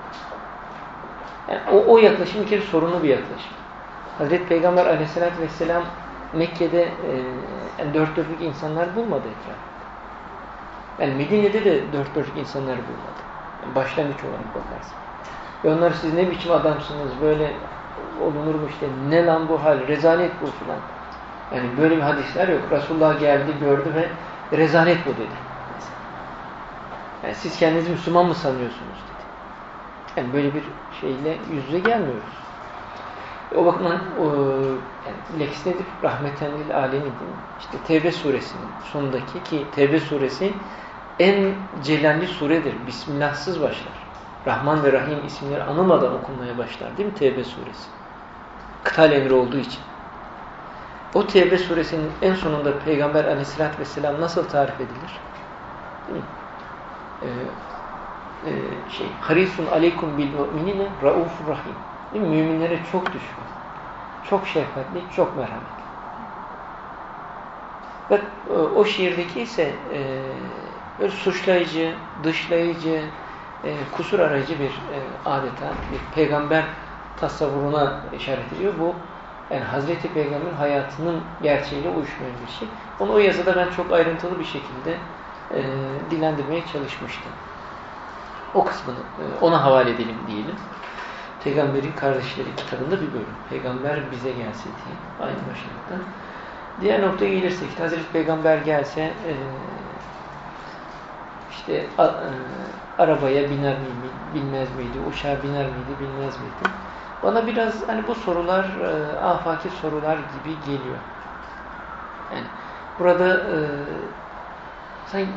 Yani o, o yaklaşım bir kere sorunlu bir yaklaşım. Hazreti Peygamber Aleyhisselatü Vesselam Mekke'de e, yani dört dörtlük insanlar bulmadı etrafında. Yani Medine'de de dört dörtlük insanlar bulmadı. Yani başlangıç olarak bakarsın. Ve onlar siz ne biçim adamsınız, böyle olunur mu işte, ne lan bu hal, rezalet bu filan. Yani böyle bir hadisler yok. Resulullah geldi, gördü ve rezalet bu dedi. Yani siz kendinizi Müslüman mı sanıyorsunuz dedi. Yani böyle bir şeyle yüz yüze gelmiyoruz. O bakımdan o, yani bilakis nedir? Rahmeten lil alemin. İşte Tevbe suresinin sonundaki, ki Tevbe suresi en celalli suredir. Bismillahsız başlar. Rahman ve Rahim isimleri anılmadan okunmaya başlar. Değil mi Tevbe suresi? Kıtal emri olduğu için. O Tevbe suresinin en sonunda Peygamber Aleyhisselatü Vesselam nasıl tarif edilir? Değil mi? Ee, e, şey, harisun aleykum bil mu'minine raufur rahim. Değil mi? Müminlere çok düşkün. Çok şefkatli, çok merhametli. Ve e, o şiirdeki ise e, böyle suçlayıcı, dışlayıcı, e, kusur arayıcı bir e, adeta bir peygamber tasavvuruna işaret ediyor. Bu yani Hazreti Peygamber'in hayatının gerçeğiyle uyuşmayan bir şey. Onu o yazıda ben çok ayrıntılı bir şekilde e, dilendirmeye çalışmıştım. O kısmını e, ona havale edelim diyelim. Peygamberin Kardeşleri kitabında bir bölüm. Peygamber bize gelse diye. Aynı başlıkta. Diğer noktaya gelirsek, Hazreti Peygamber gelse e, işte a, e, arabaya biner miydi, bilmez miydi, uçağa biner miydi, bilmez miydi? Bana biraz hani bu sorular e, afaki sorular gibi geliyor. Yani burada e, sanki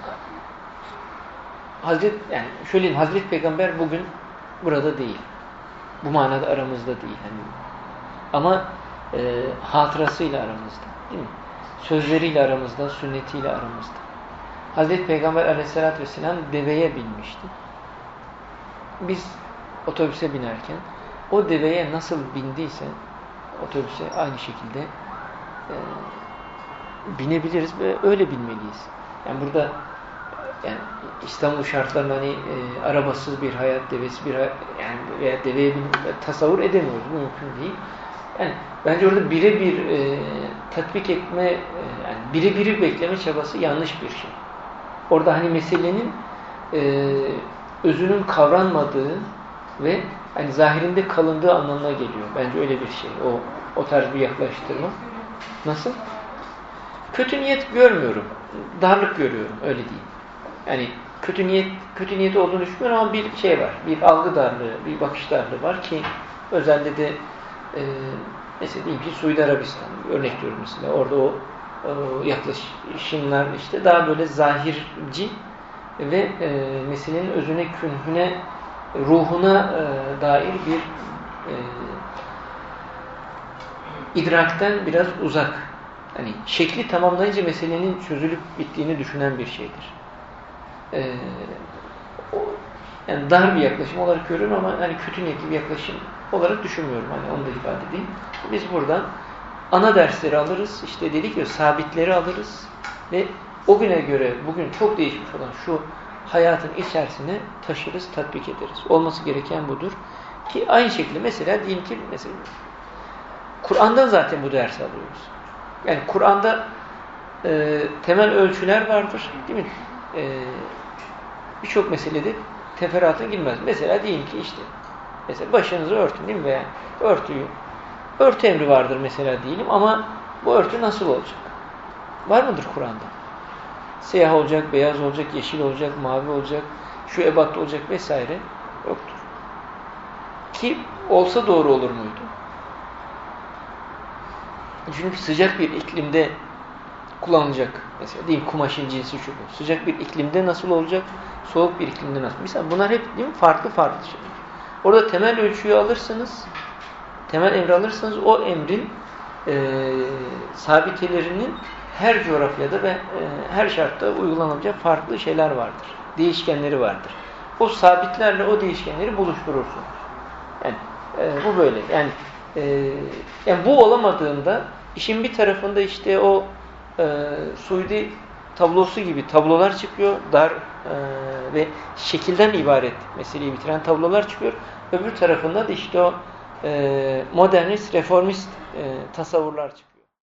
Hazreti, yani şöyle diyeyim, Hazreti Peygamber bugün burada değil. Bu manada aramızda değil. Yani. Ama e, hatırasıyla aramızda. Değil mi? Sözleriyle aramızda, sünnetiyle aramızda. Hazreti Peygamber Aleyhisselatü Vesselam deveye binmişti. Biz otobüse binerken o deveye nasıl bindiyse otobüse aynı şekilde e, binebiliriz ve öyle bilmeliyiz. Yani burada yani İstanbul şartlarında hani e, arabasız bir hayat, devesiz bir hayat, yani veya deveye bin, tasavvur edemiyoruz. Bu mümkün değil. Yani bence orada birebir e, tatbik etme, e, yani birebiri bekleme çabası yanlış bir şey. Orada hani meselenin e, özünün kavranmadığı ve hani zahirinde kalındığı anlamına geliyor. Bence öyle bir şey. O o tarz bir yaklaştırma. Nasıl? Kötü niyet görmüyorum. Darlık görüyorum. Öyle değil. Yani kötü niyet kötü niyet olduğunu düşünmüyorum ama bir şey var. Bir algı darlığı, bir bakış darlığı var ki özellikle de e, mesela diyeyim ki Suudi Arabistan örnek diyorum mesela. Orada o, o yaklaşımlar işte daha böyle zahirci ve e, meselenin özüne, künhüne, ruhuna e, dair bir e, idrakten biraz uzak. Hani şekli tamamlayınca meselenin çözülüp bittiğini düşünen bir şeydir. Ee, o, yani dar bir yaklaşım olarak görüyorum ama hani kötü niyetli bir yaklaşım olarak düşünmüyorum. Hani onu da ifade edeyim. Biz buradan ana dersleri alırız. İşte dedik ya sabitleri alırız ve o güne göre bugün çok değişmiş olan şu hayatın içerisine taşırız, tatbik ederiz. Olması gereken budur. Ki aynı şekilde mesela diyelim ki mesela Kur'an'dan zaten bu dersi alıyoruz. Yani Kur'an'da e, temel ölçüler vardır. Değil mi? E, Birçok meselede teferruata girmez. Mesela diyelim ki işte mesela başınızı örtün değil mi? Veya örtüyü örtü emri vardır mesela diyelim ama bu örtü nasıl olacak? Var mıdır Kur'an'da? Siyah olacak, beyaz olacak, yeşil olacak, mavi olacak, şu ebatta olacak vesaire yoktur. Ki olsa doğru olur muydu? Çünkü sıcak bir iklimde kullanılacak. Mesela değil kumaşın cinsi şu bu. Sıcak bir iklimde nasıl olacak? Soğuk bir iklimde nasıl? Mesela bunlar hep değil mi? Farklı farklı şeyler. Orada temel ölçüyü alırsınız, temel emri alırsanız o emrin e, sabitelerinin her coğrafyada ve e, her şartta uygulanabilecek farklı şeyler vardır. Değişkenleri vardır. O sabitlerle o değişkenleri buluşturursunuz. Yani e, bu böyle. Yani e, yani bu olamadığında işin bir tarafında işte o e, Suudi tablosu gibi tablolar çıkıyor. Dar e, ve şekilden ibaret meseleyi bitiren tablolar çıkıyor. Öbür tarafında da işte o e, modernist, reformist e, tasavvurlar çıkıyor.